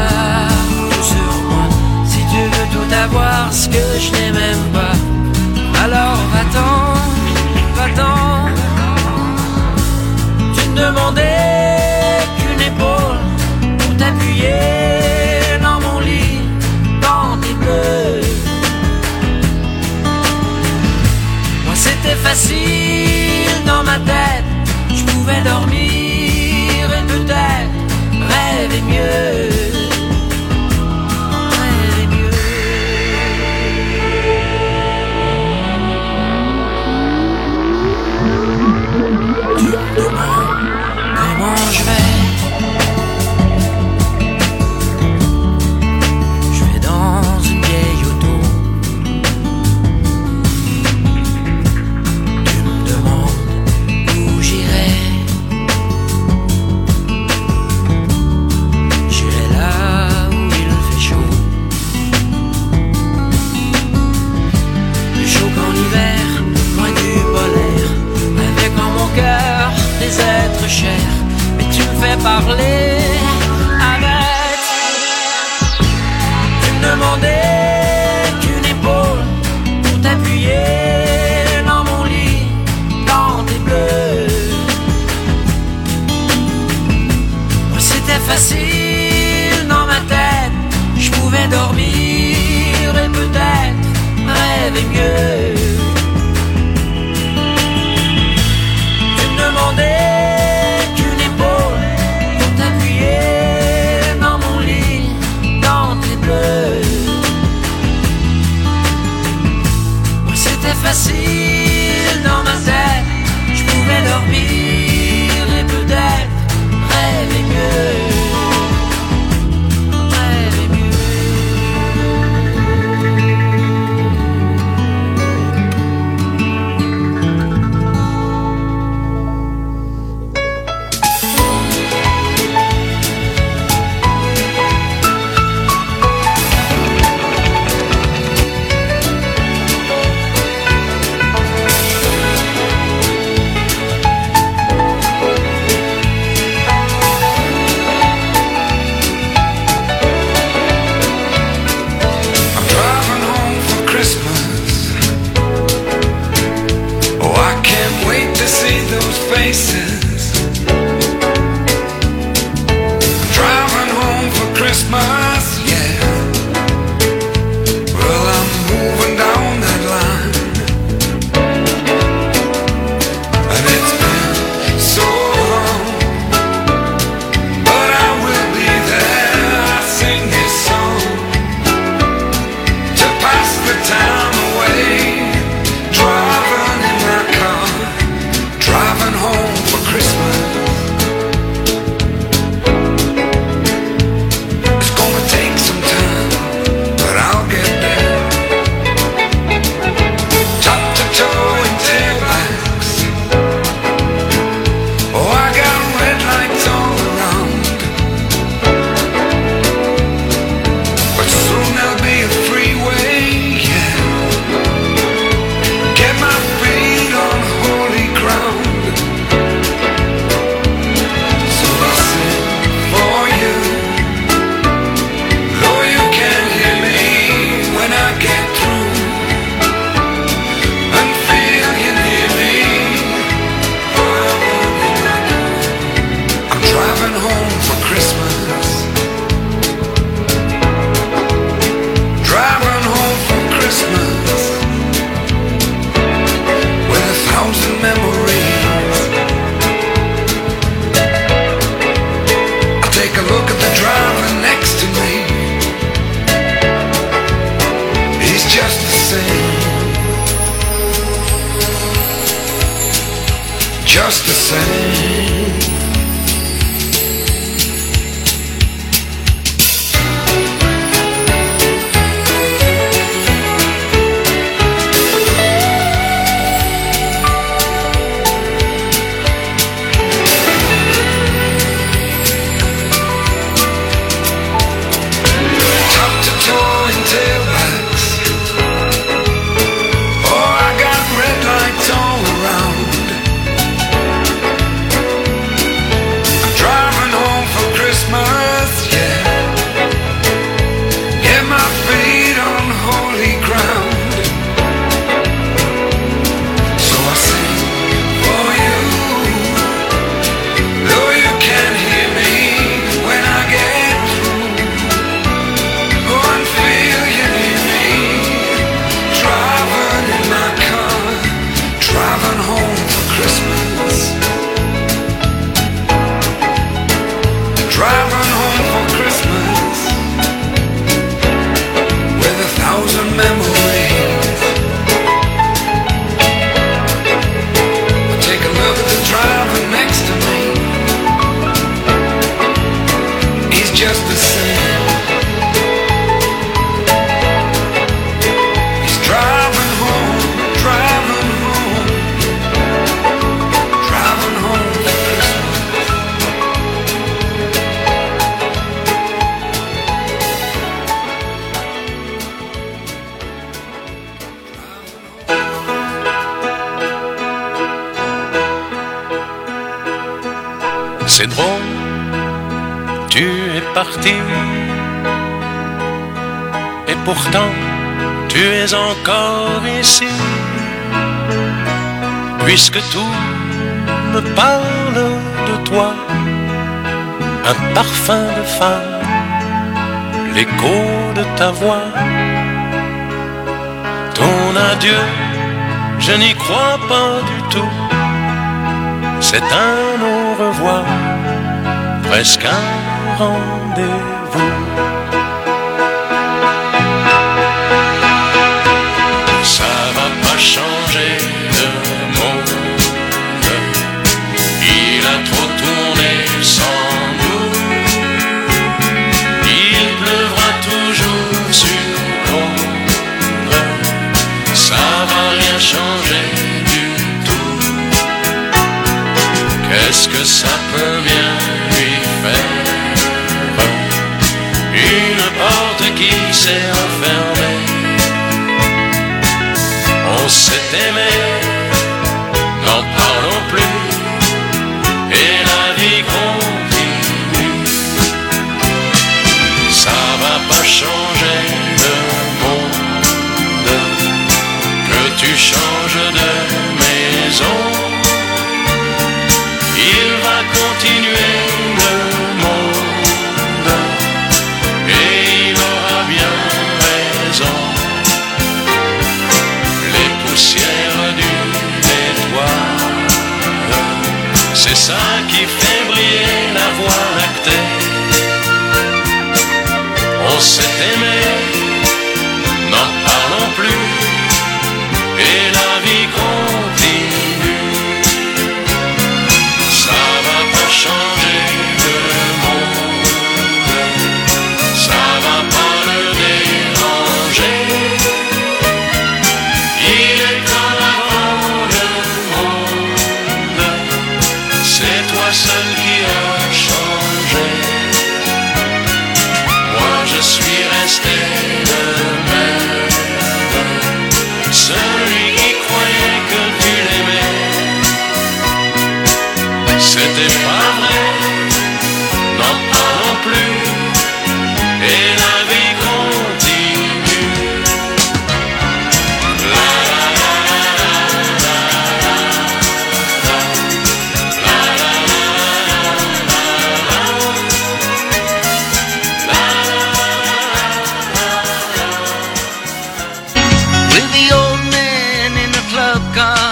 dormir et peut-être rêver mieux. Tu ne demandais qu'une épaule pour t'appuyer dans mon lit, dans tes bleus. Moi c'était facile dans ma tête, je pouvais dormir et peut-être rêver mieux. Faces. Driving home for Christmas, yeah. Well, I'm moving down that line, and it's been so long, but I will be there. I sing this song to pass the time away, driving in my car, driving home for Christmas. It's gonna take some time, but I'll get there. Top to toe in tailbacks. Oh, I got red lights all around, but soon there'll be a freeway, yeah. Get my feet on holy ground. Just the same. Top to toe in tailbacks. Oh, I got red lights all around. C'est drôle, tu es parti, et pourtant tu es encore ici, puisque tout me parle de toi, un parfum de femme, l'écho de ta voix. Ton adieu, je n'y crois pas du tout. C'est un au revoir, presque un rendez-vous. Ça va pas changer de monde. Il a trop tourné sans nous. Il pleuvra toujours sur Londres. Ça va rien changer du tout. Qu'est-ce que ça peut bien lui faire? Une porte qui s'est refermée. On s'est aimé, n'en parlons plus, et la vie continue. Ça va pas changer le monde, que tu changes de maison. Il va continuer le monde, et il aura bien raison. Les poussières d'une étoile, c'est ça qui fait briller la voie lactée. On s'est aimé, n'en parlons plus, et la vie continue. Ça va pas changer le monde, ça va pas le déranger. Il est comme avant le monde, c'est toi seul qui as changé. Moi je suis resté le même, celui qui croyait que tu l'aimais. C'était pas vrai, n'en parlons plus, et la vie continue. La la la la la la la la la. With the old man in the club car,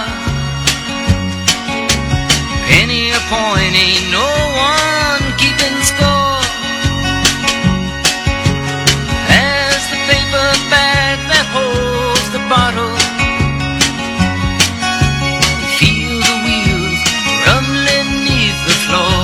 penny a point, ain't no one keeping score. As the paper bag that holds the bottle, you feel the wheels rumbling neath the floor.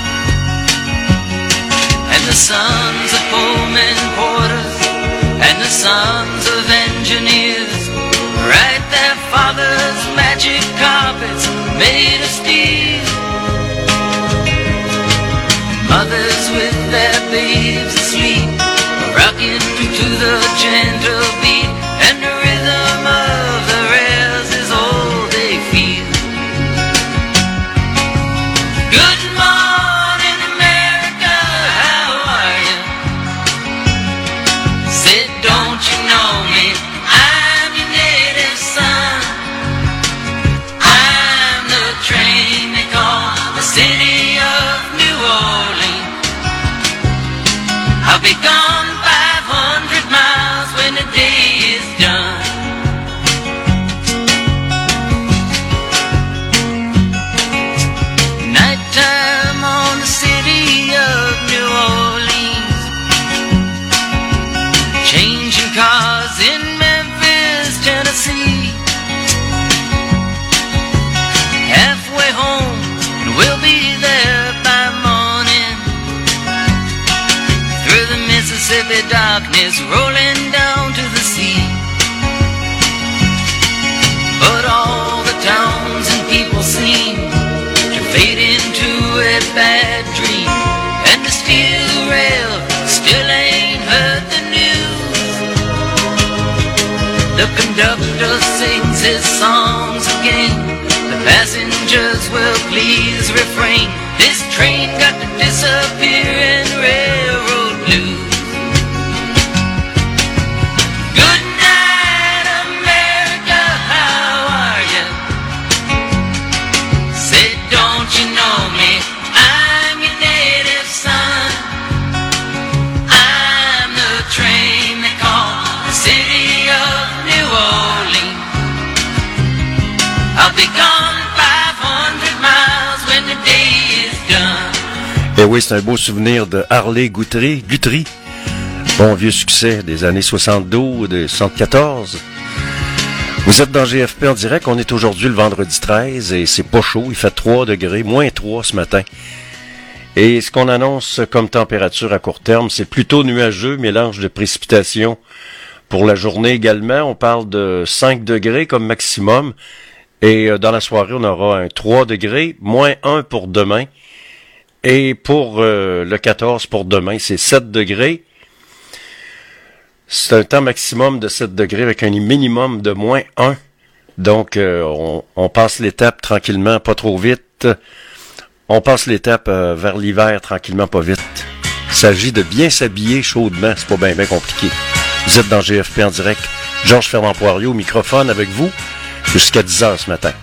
And the sons of Pullman porters and the sons of engineers write their father's magic carpets made of steel. Mothers with their babes asleep, rocking to the gentle beat, and the rhythm of the rails is all they feel. Good morning, America, how are you? Said, don't you know me? I'm your native son. I'm the train they call the city of New Orleans. I'll be gone five hundred miles when the day is done. Nighttime on the city of New Orleans, changing cars in Memphis, Tennessee. Halfway home, and we'll be there by morning. Through the Mississippi darkness, rolling down to the sea. But all the towns and people seem to fade into a bad dream, and the steel rail still ain't heard the news. The conductor sings his songs again, the passengers will please refrain. This train got to disappear in railroad blues. Good night, America, how are you? Say, don't you know me? I'm your native son. I'm the oui, c'est un beau souvenir de Harley Guthrie. Guthrie. Bon vieux succès des années soixante-douze, de soixante-quatorze. Vous êtes dans G F P en direct. On est aujourd'hui le vendredi treize et c'est pas chaud. Il fait trois degrés, moins trois ce matin. Et ce qu'on annonce comme température à court terme, c'est plutôt nuageux, mélange de précipitations. Pour la journée également, on parle de cinq degrés comme maximum. Et dans la soirée, on aura un trois degrés, moins un pour demain. Et pour euh, le quatorze pour demain, c'est sept degrés. C'est un temps maximum de sept degrés avec un minimum de moins un. Donc, euh, on, on passe l'étape tranquillement, pas trop vite. On passe l'étape euh, vers l'hiver tranquillement, pas vite. Il s'agit de bien s'habiller chaudement, c'est pas bien, bien compliqué. Vous êtes dans G F P en direct. Georges Fernand Poirier au microphone avec vous jusqu'à dix heures ce matin.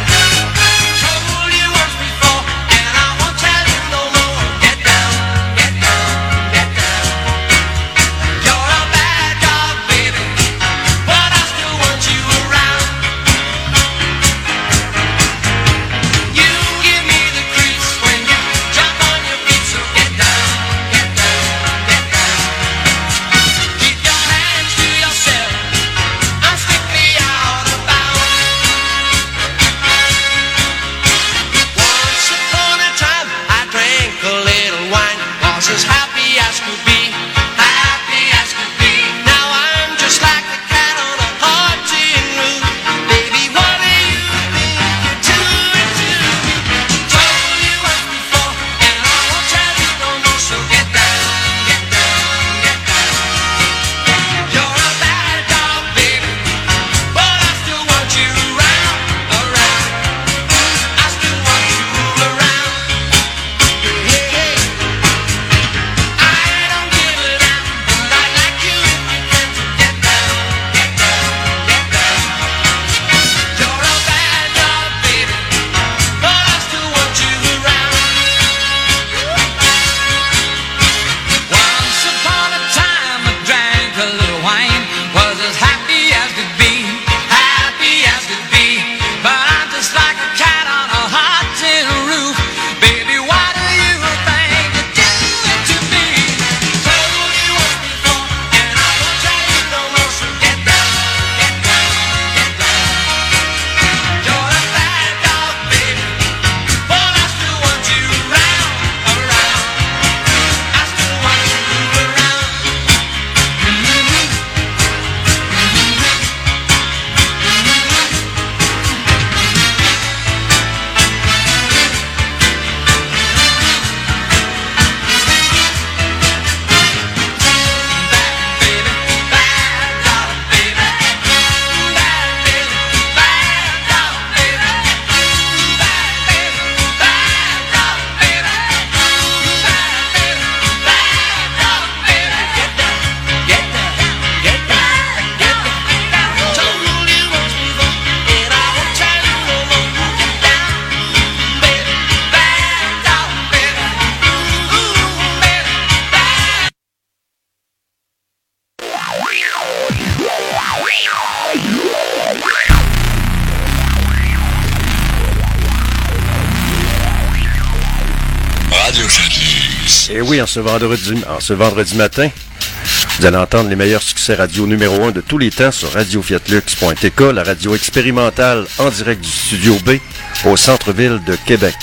Et oui, en ce vendredi, en ce vendredi matin, vous allez entendre les meilleurs succès radio numéro un de tous les temps sur radio fiat lux point t k, la radio expérimentale en direct du Studio B au centre-ville de Québec.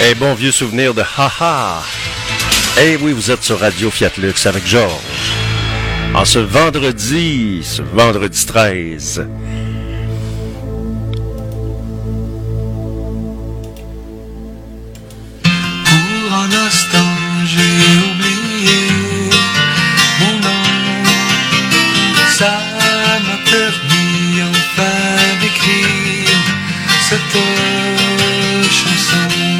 Un bon vieux souvenir de Ha-Ha. Eh oui, vous êtes sur Radio Fiat Lux avec Georges. En ce vendredi, ce vendredi treize. Pour un instant, j'ai oublié mon nom. Ça m'a permis enfin d'écrire cette chanson.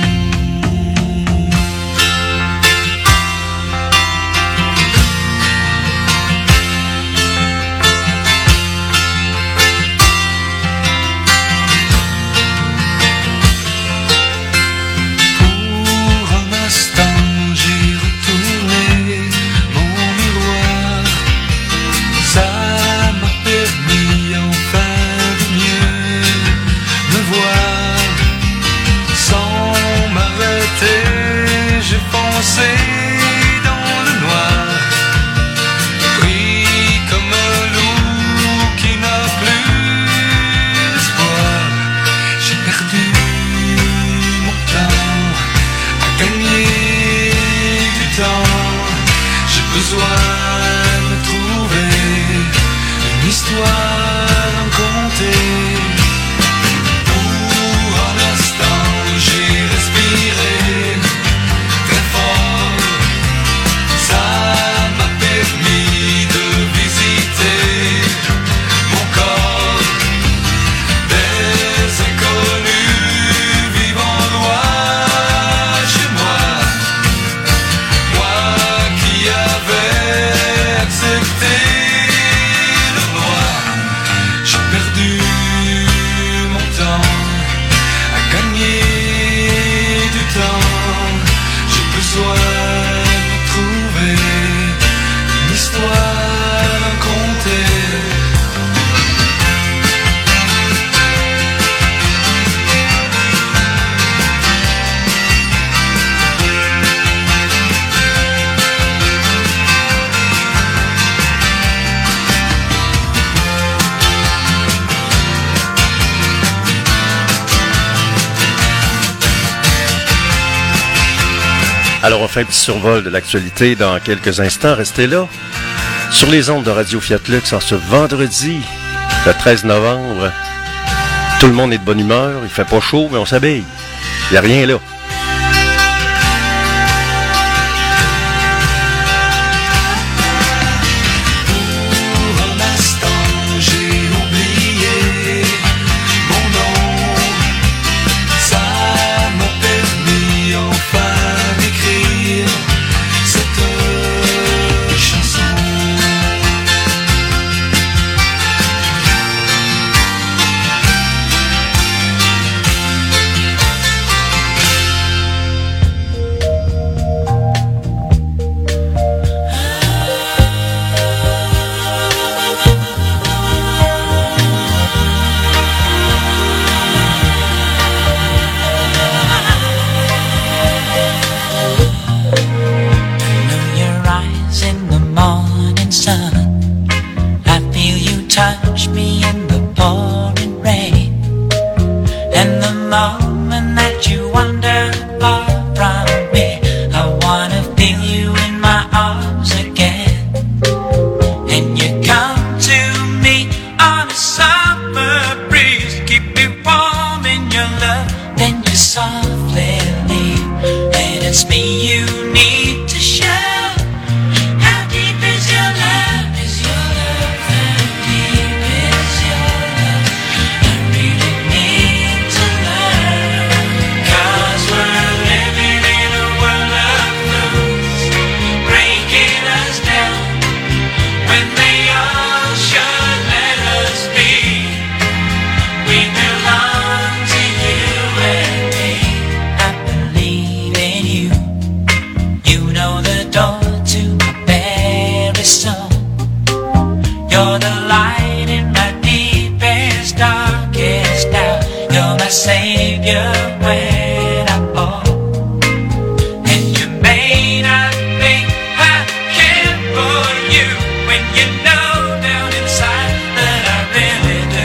Alors, on fait un petit survol de l'actualité dans quelques instants. Restez là. Sur les ondes de Radio Fiat Lux, en ce vendredi, le treize novembre, tout le monde est de bonne humeur. Il fait pas chaud, mais on s'habille. Il n'y a rien là.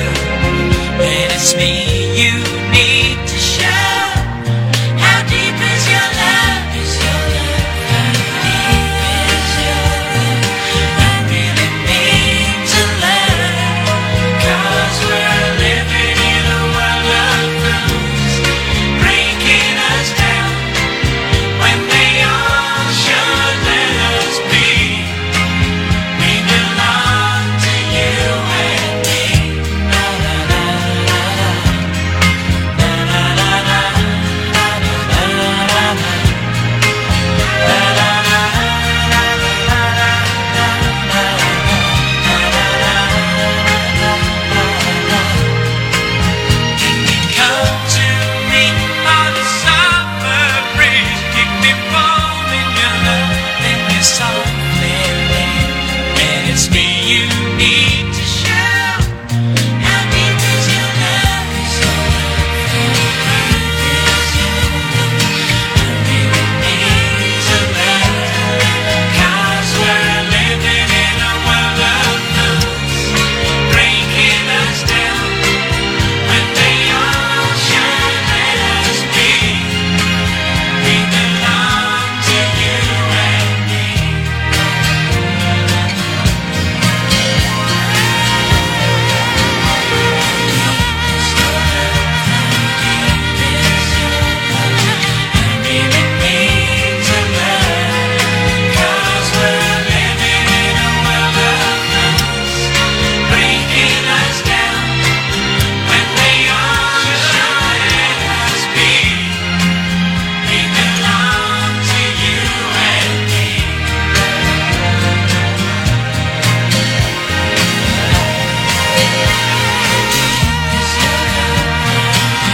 It's me you need to show. How deep is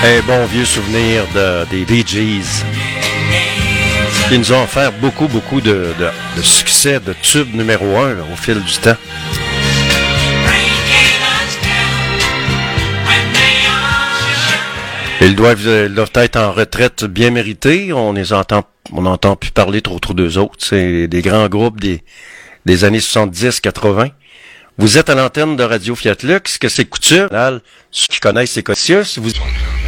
Un bon vieux souvenir de, des Bee Gees. Ils nous ont offert beaucoup, beaucoup de, de, de succès, de tubes numéro un au fil du temps. Ils doivent, ils doivent être en retraite bien méritée. On les entend, on n'entend plus parler trop trop d'eux autres. C'est des grands groupes des, des années soixante-dix quatre-vingts. Vous êtes à l'antenne de Radio Fiat Lux, que c'est coutume. Ceux qui connaissent ces Cossius, vous...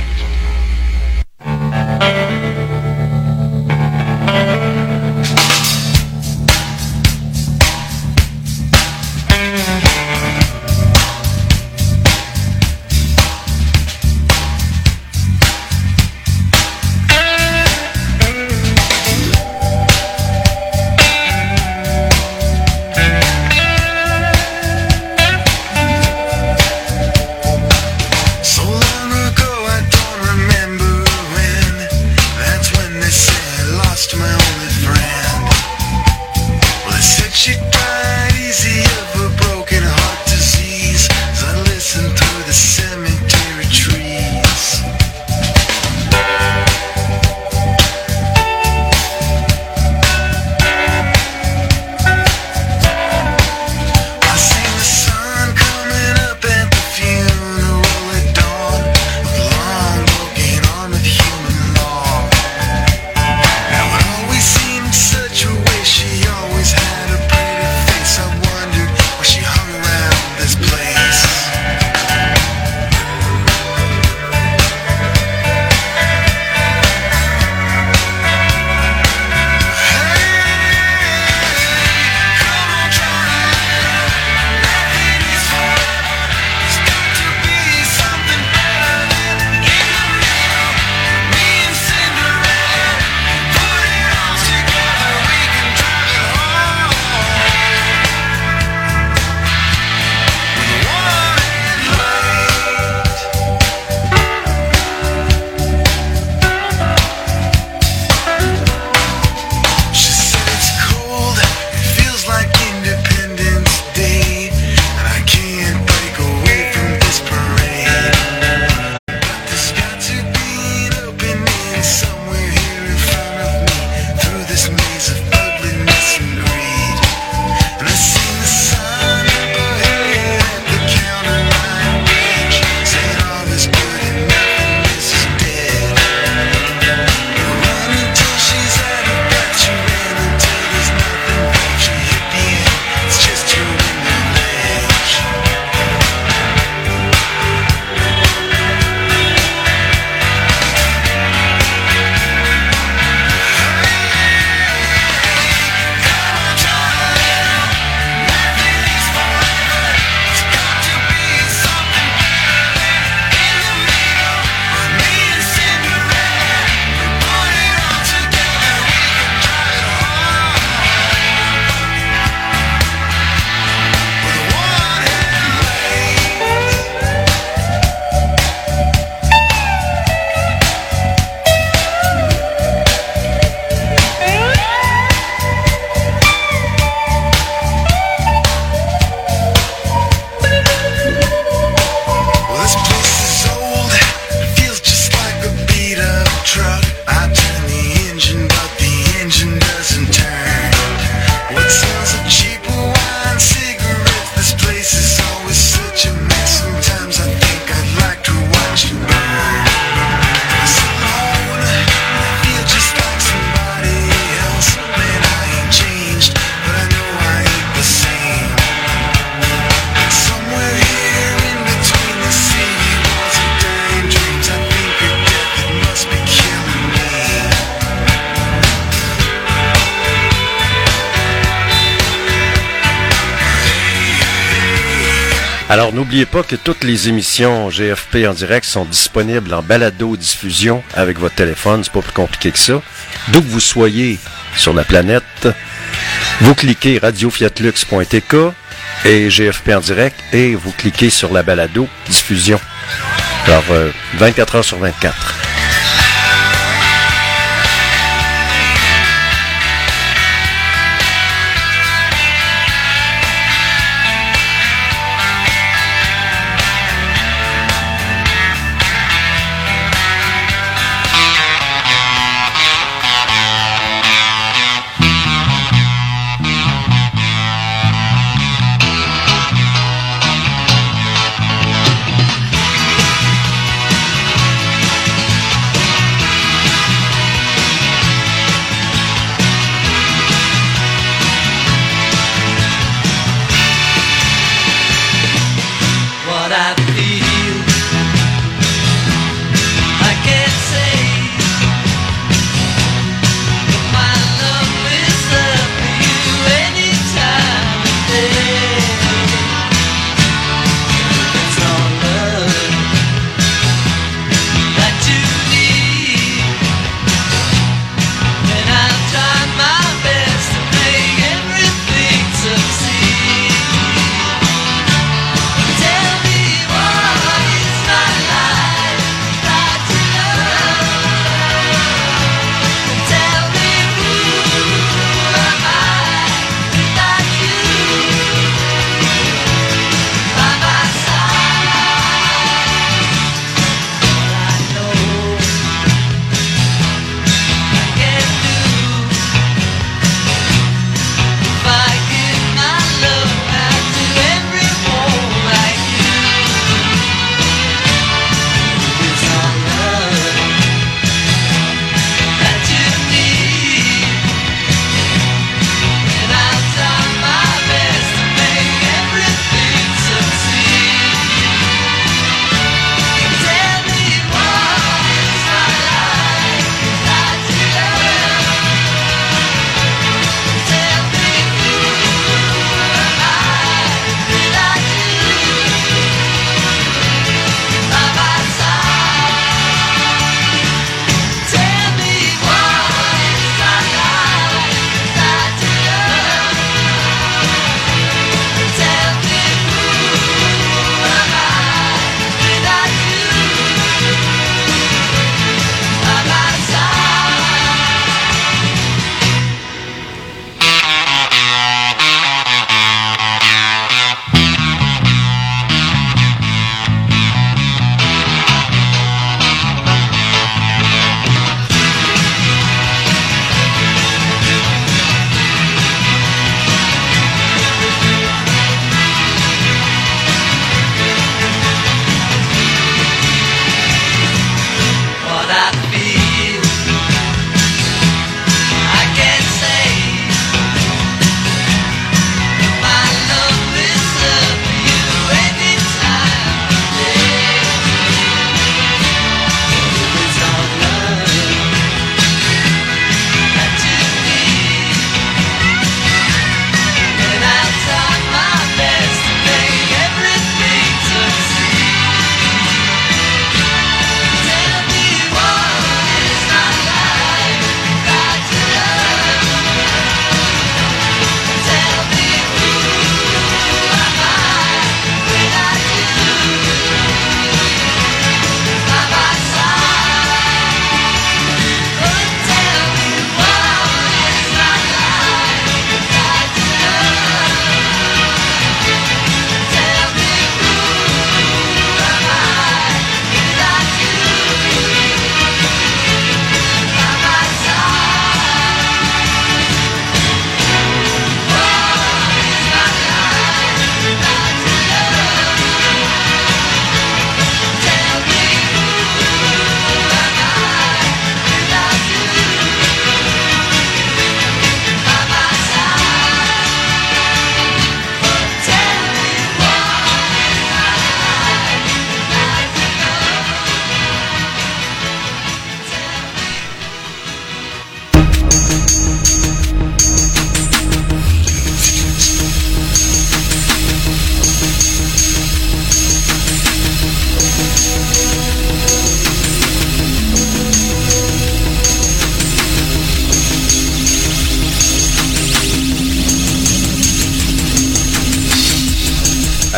Alors, n'oubliez pas que toutes les émissions G F P en direct sont disponibles en balado-diffusion avec votre téléphone. C'est pas plus compliqué que ça. D'où que vous soyez sur la planète, vous cliquez radio fiat lux point t k et G F P en direct et vous cliquez sur la balado-diffusion. Alors, euh, vingt-quatre heures sur vingt-quatre.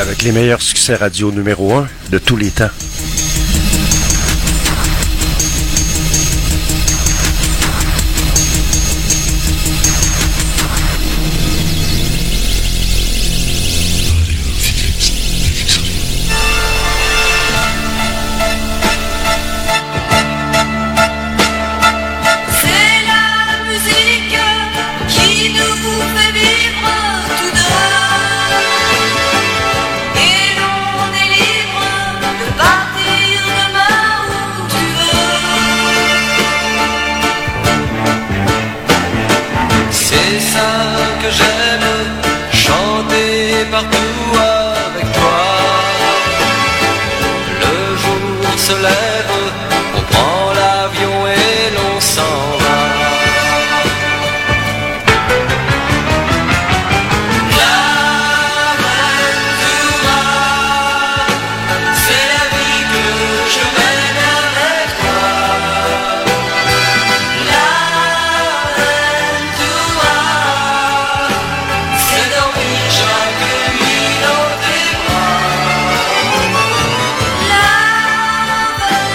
avec les meilleurs succès radio numéro un de tous les temps. Love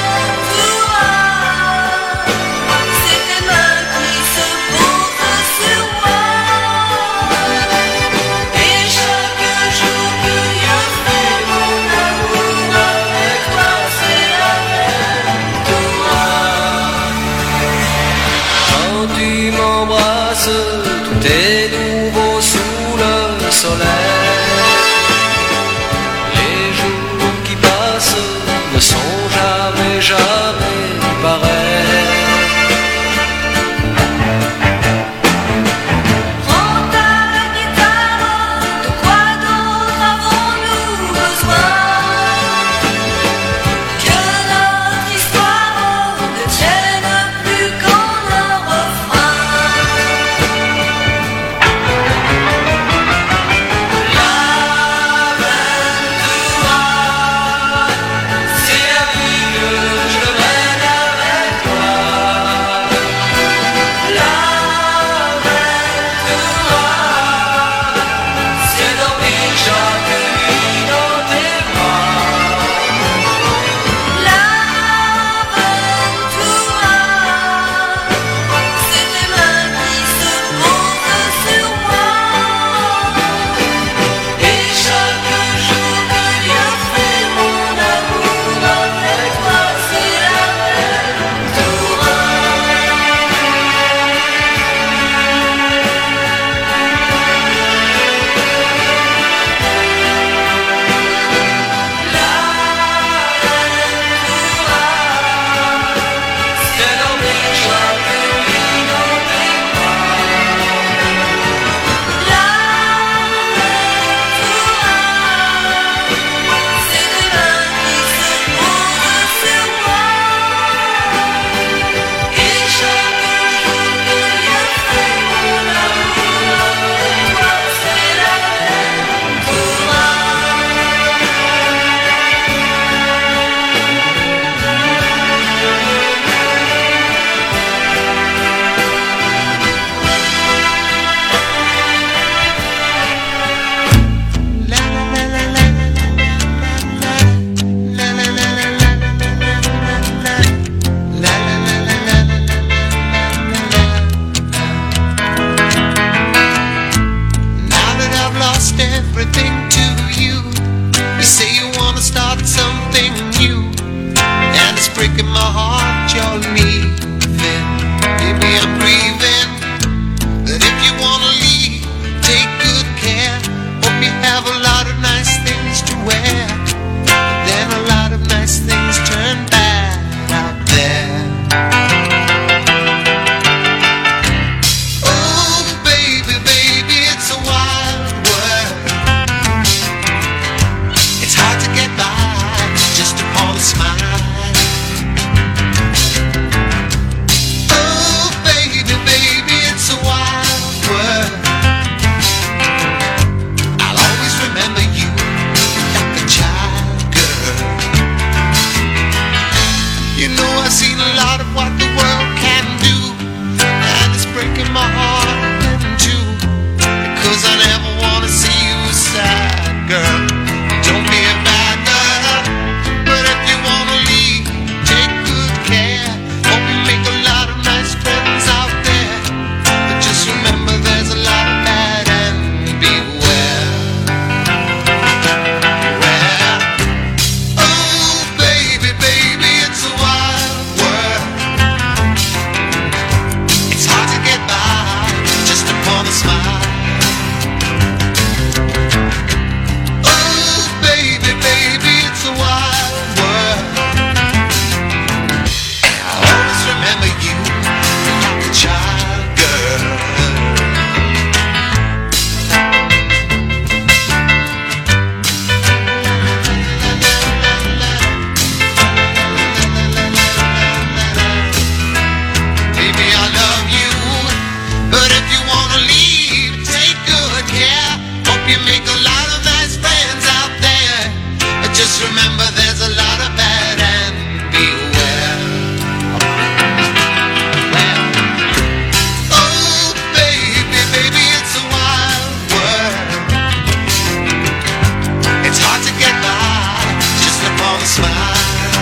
a smile.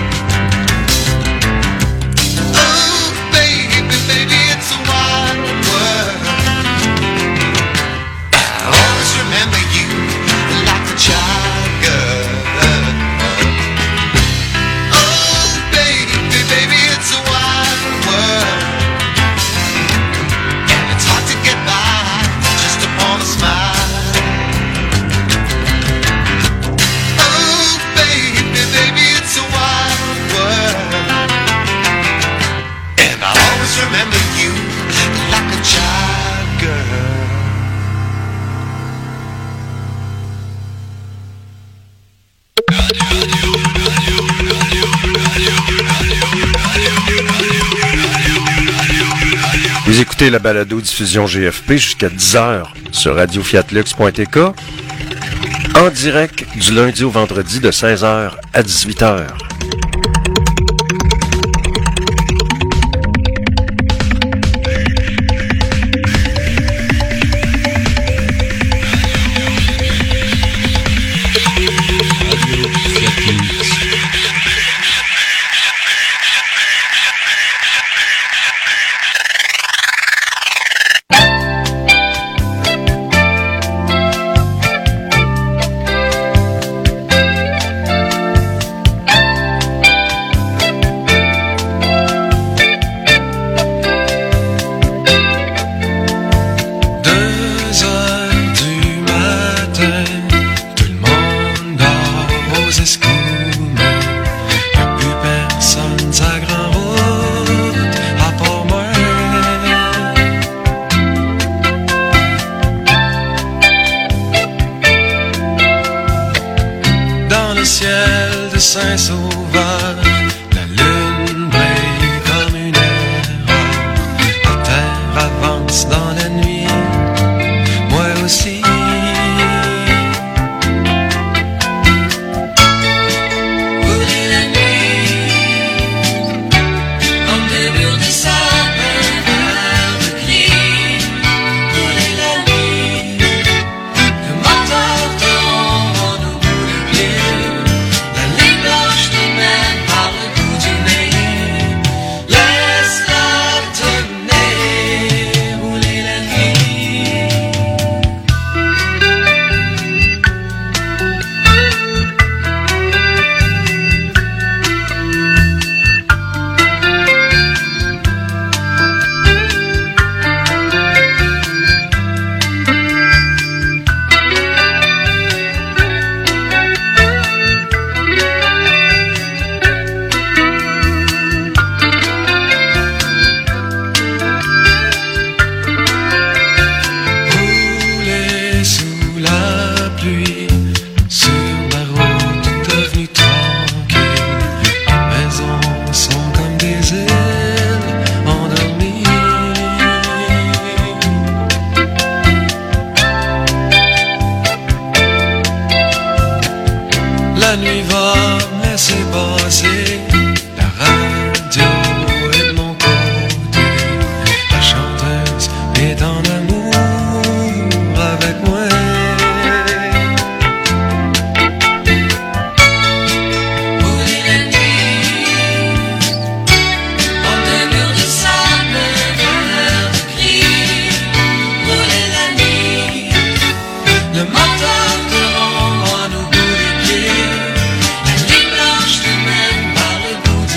Oh, baby, baby, it's a wild world. I always remember you like a child girl. Oh, baby, baby, it's a wild world. And it's hard to get by just upon a smile. Oh, baby, baby, it's a wild world. And I'll always remember you like a child girl. Vous écoutez la balado-diffusion G F P jusqu'à dix heures sur radio fiat lux point t k, en direct du lundi au vendredi de seize heures à dix-huit heures. Saint-Sauveur, la lune brille comme une erreur. La terre avance dans la nuit, moi aussi. Rouler la nuit, en des murs de sable, vers le gris. Rouler la nuit, le moteur tourne en au bout du pied. La ligne blanche qui mène par le bout du nez. Laisse-la tourner, rouler la nuit. Rouler sous la pluie, sur ma route devenue tranquille. Les maisons sont comme des îles endormies. La nuit va me laisser passer, la radio est de mon côté. La chanteuse est en amour avec moi. Rouler la nuit, en des murs de sable, vers le gris. Rouler la nuit, le moteur tourne en au bout des pieds. La ligne blanche qui mène par le bout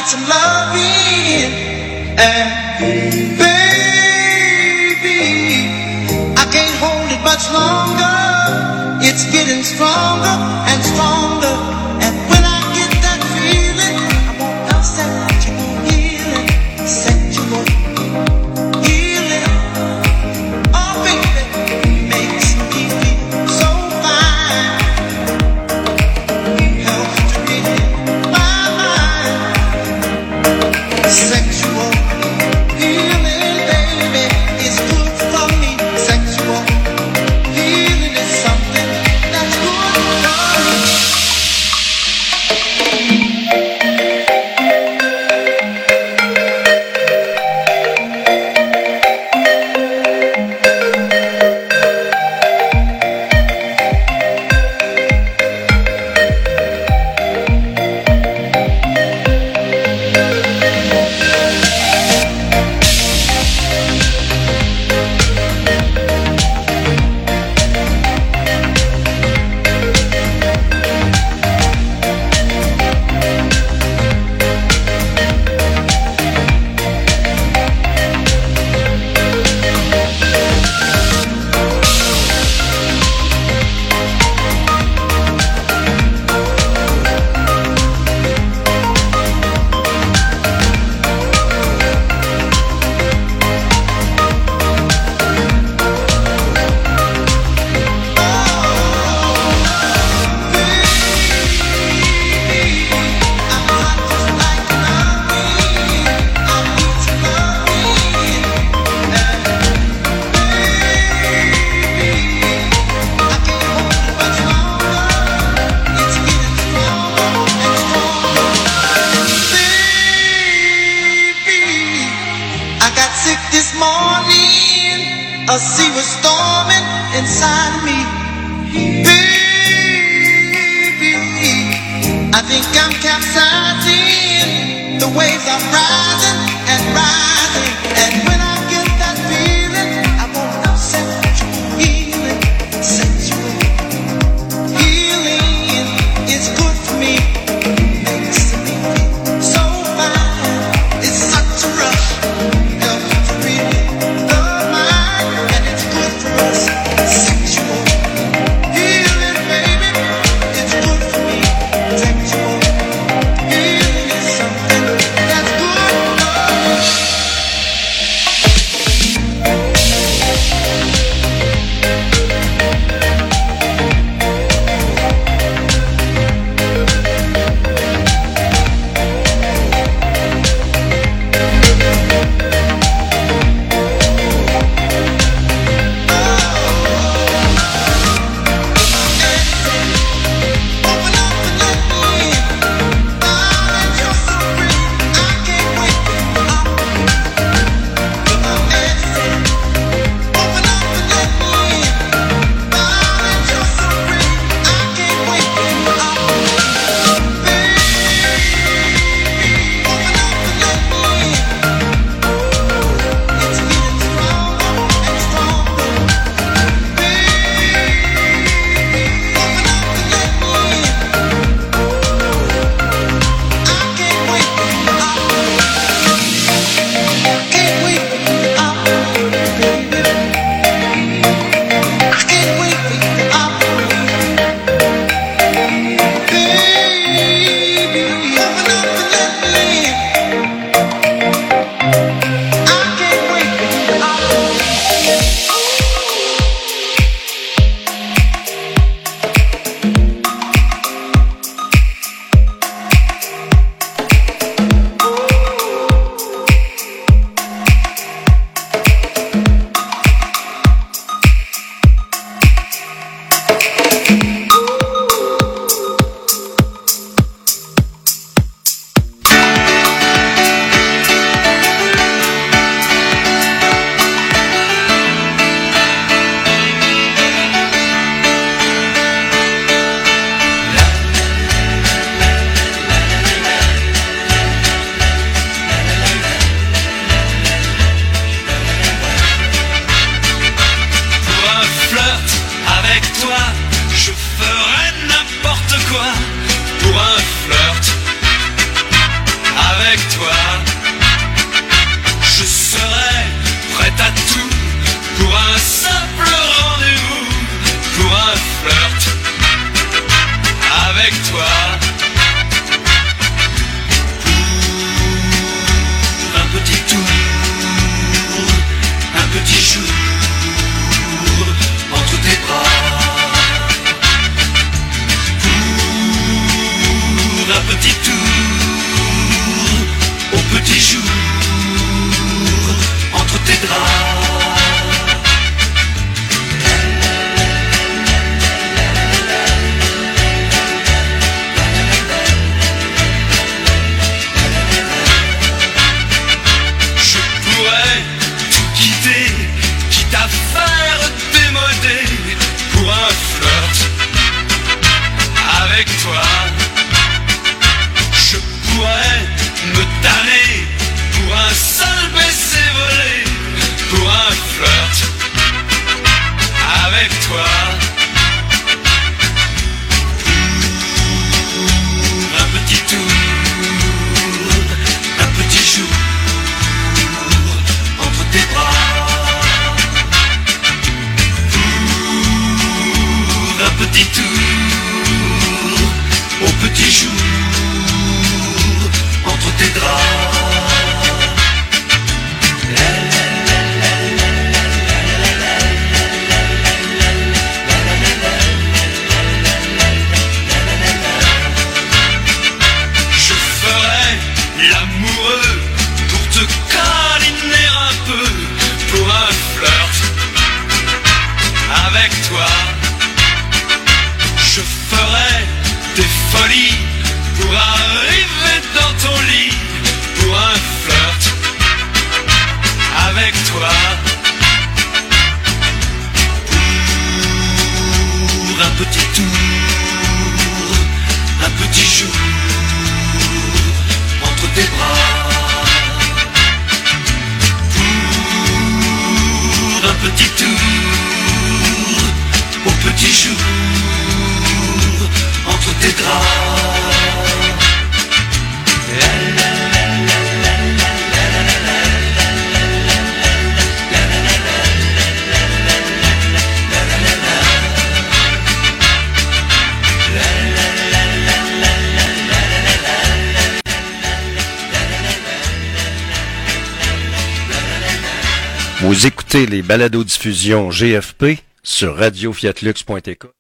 to love in. And baby, I can't hold it much longer. It's getting stronger and stronger. And when I get that feeling, I want to sexual healing, sexual healing. Oh baby, makes me feel so fine. Helps to relieve my mind. Sexual healing, baby, is good for me. Sexual healing is something that's good for me. I got sick this morning. A sea was storming inside of me. Baby, I think I'm capsizing. The waves are rising and rising. And when I get that feeling, I want no sexual healing. Sexual healing is good for me. Makes me feel so fine. It's such a rush. Helps to relieve the mind, and it's good for us. Sexual healing, baby, it's good for me. Sexual healing is something that's good for us. l'amoureux, pour te câliner un peu, pour un flirt avec toi. Je ferai des folies pour arriver dans ton lit, pour un flirt avec toi. Pour un petit tour, un petit jour entre tes bras. Pour un petit tour, au petit jour entre tes draps. Vous écoutez les balados-diffusions G F P sur radio fiat lux point t c.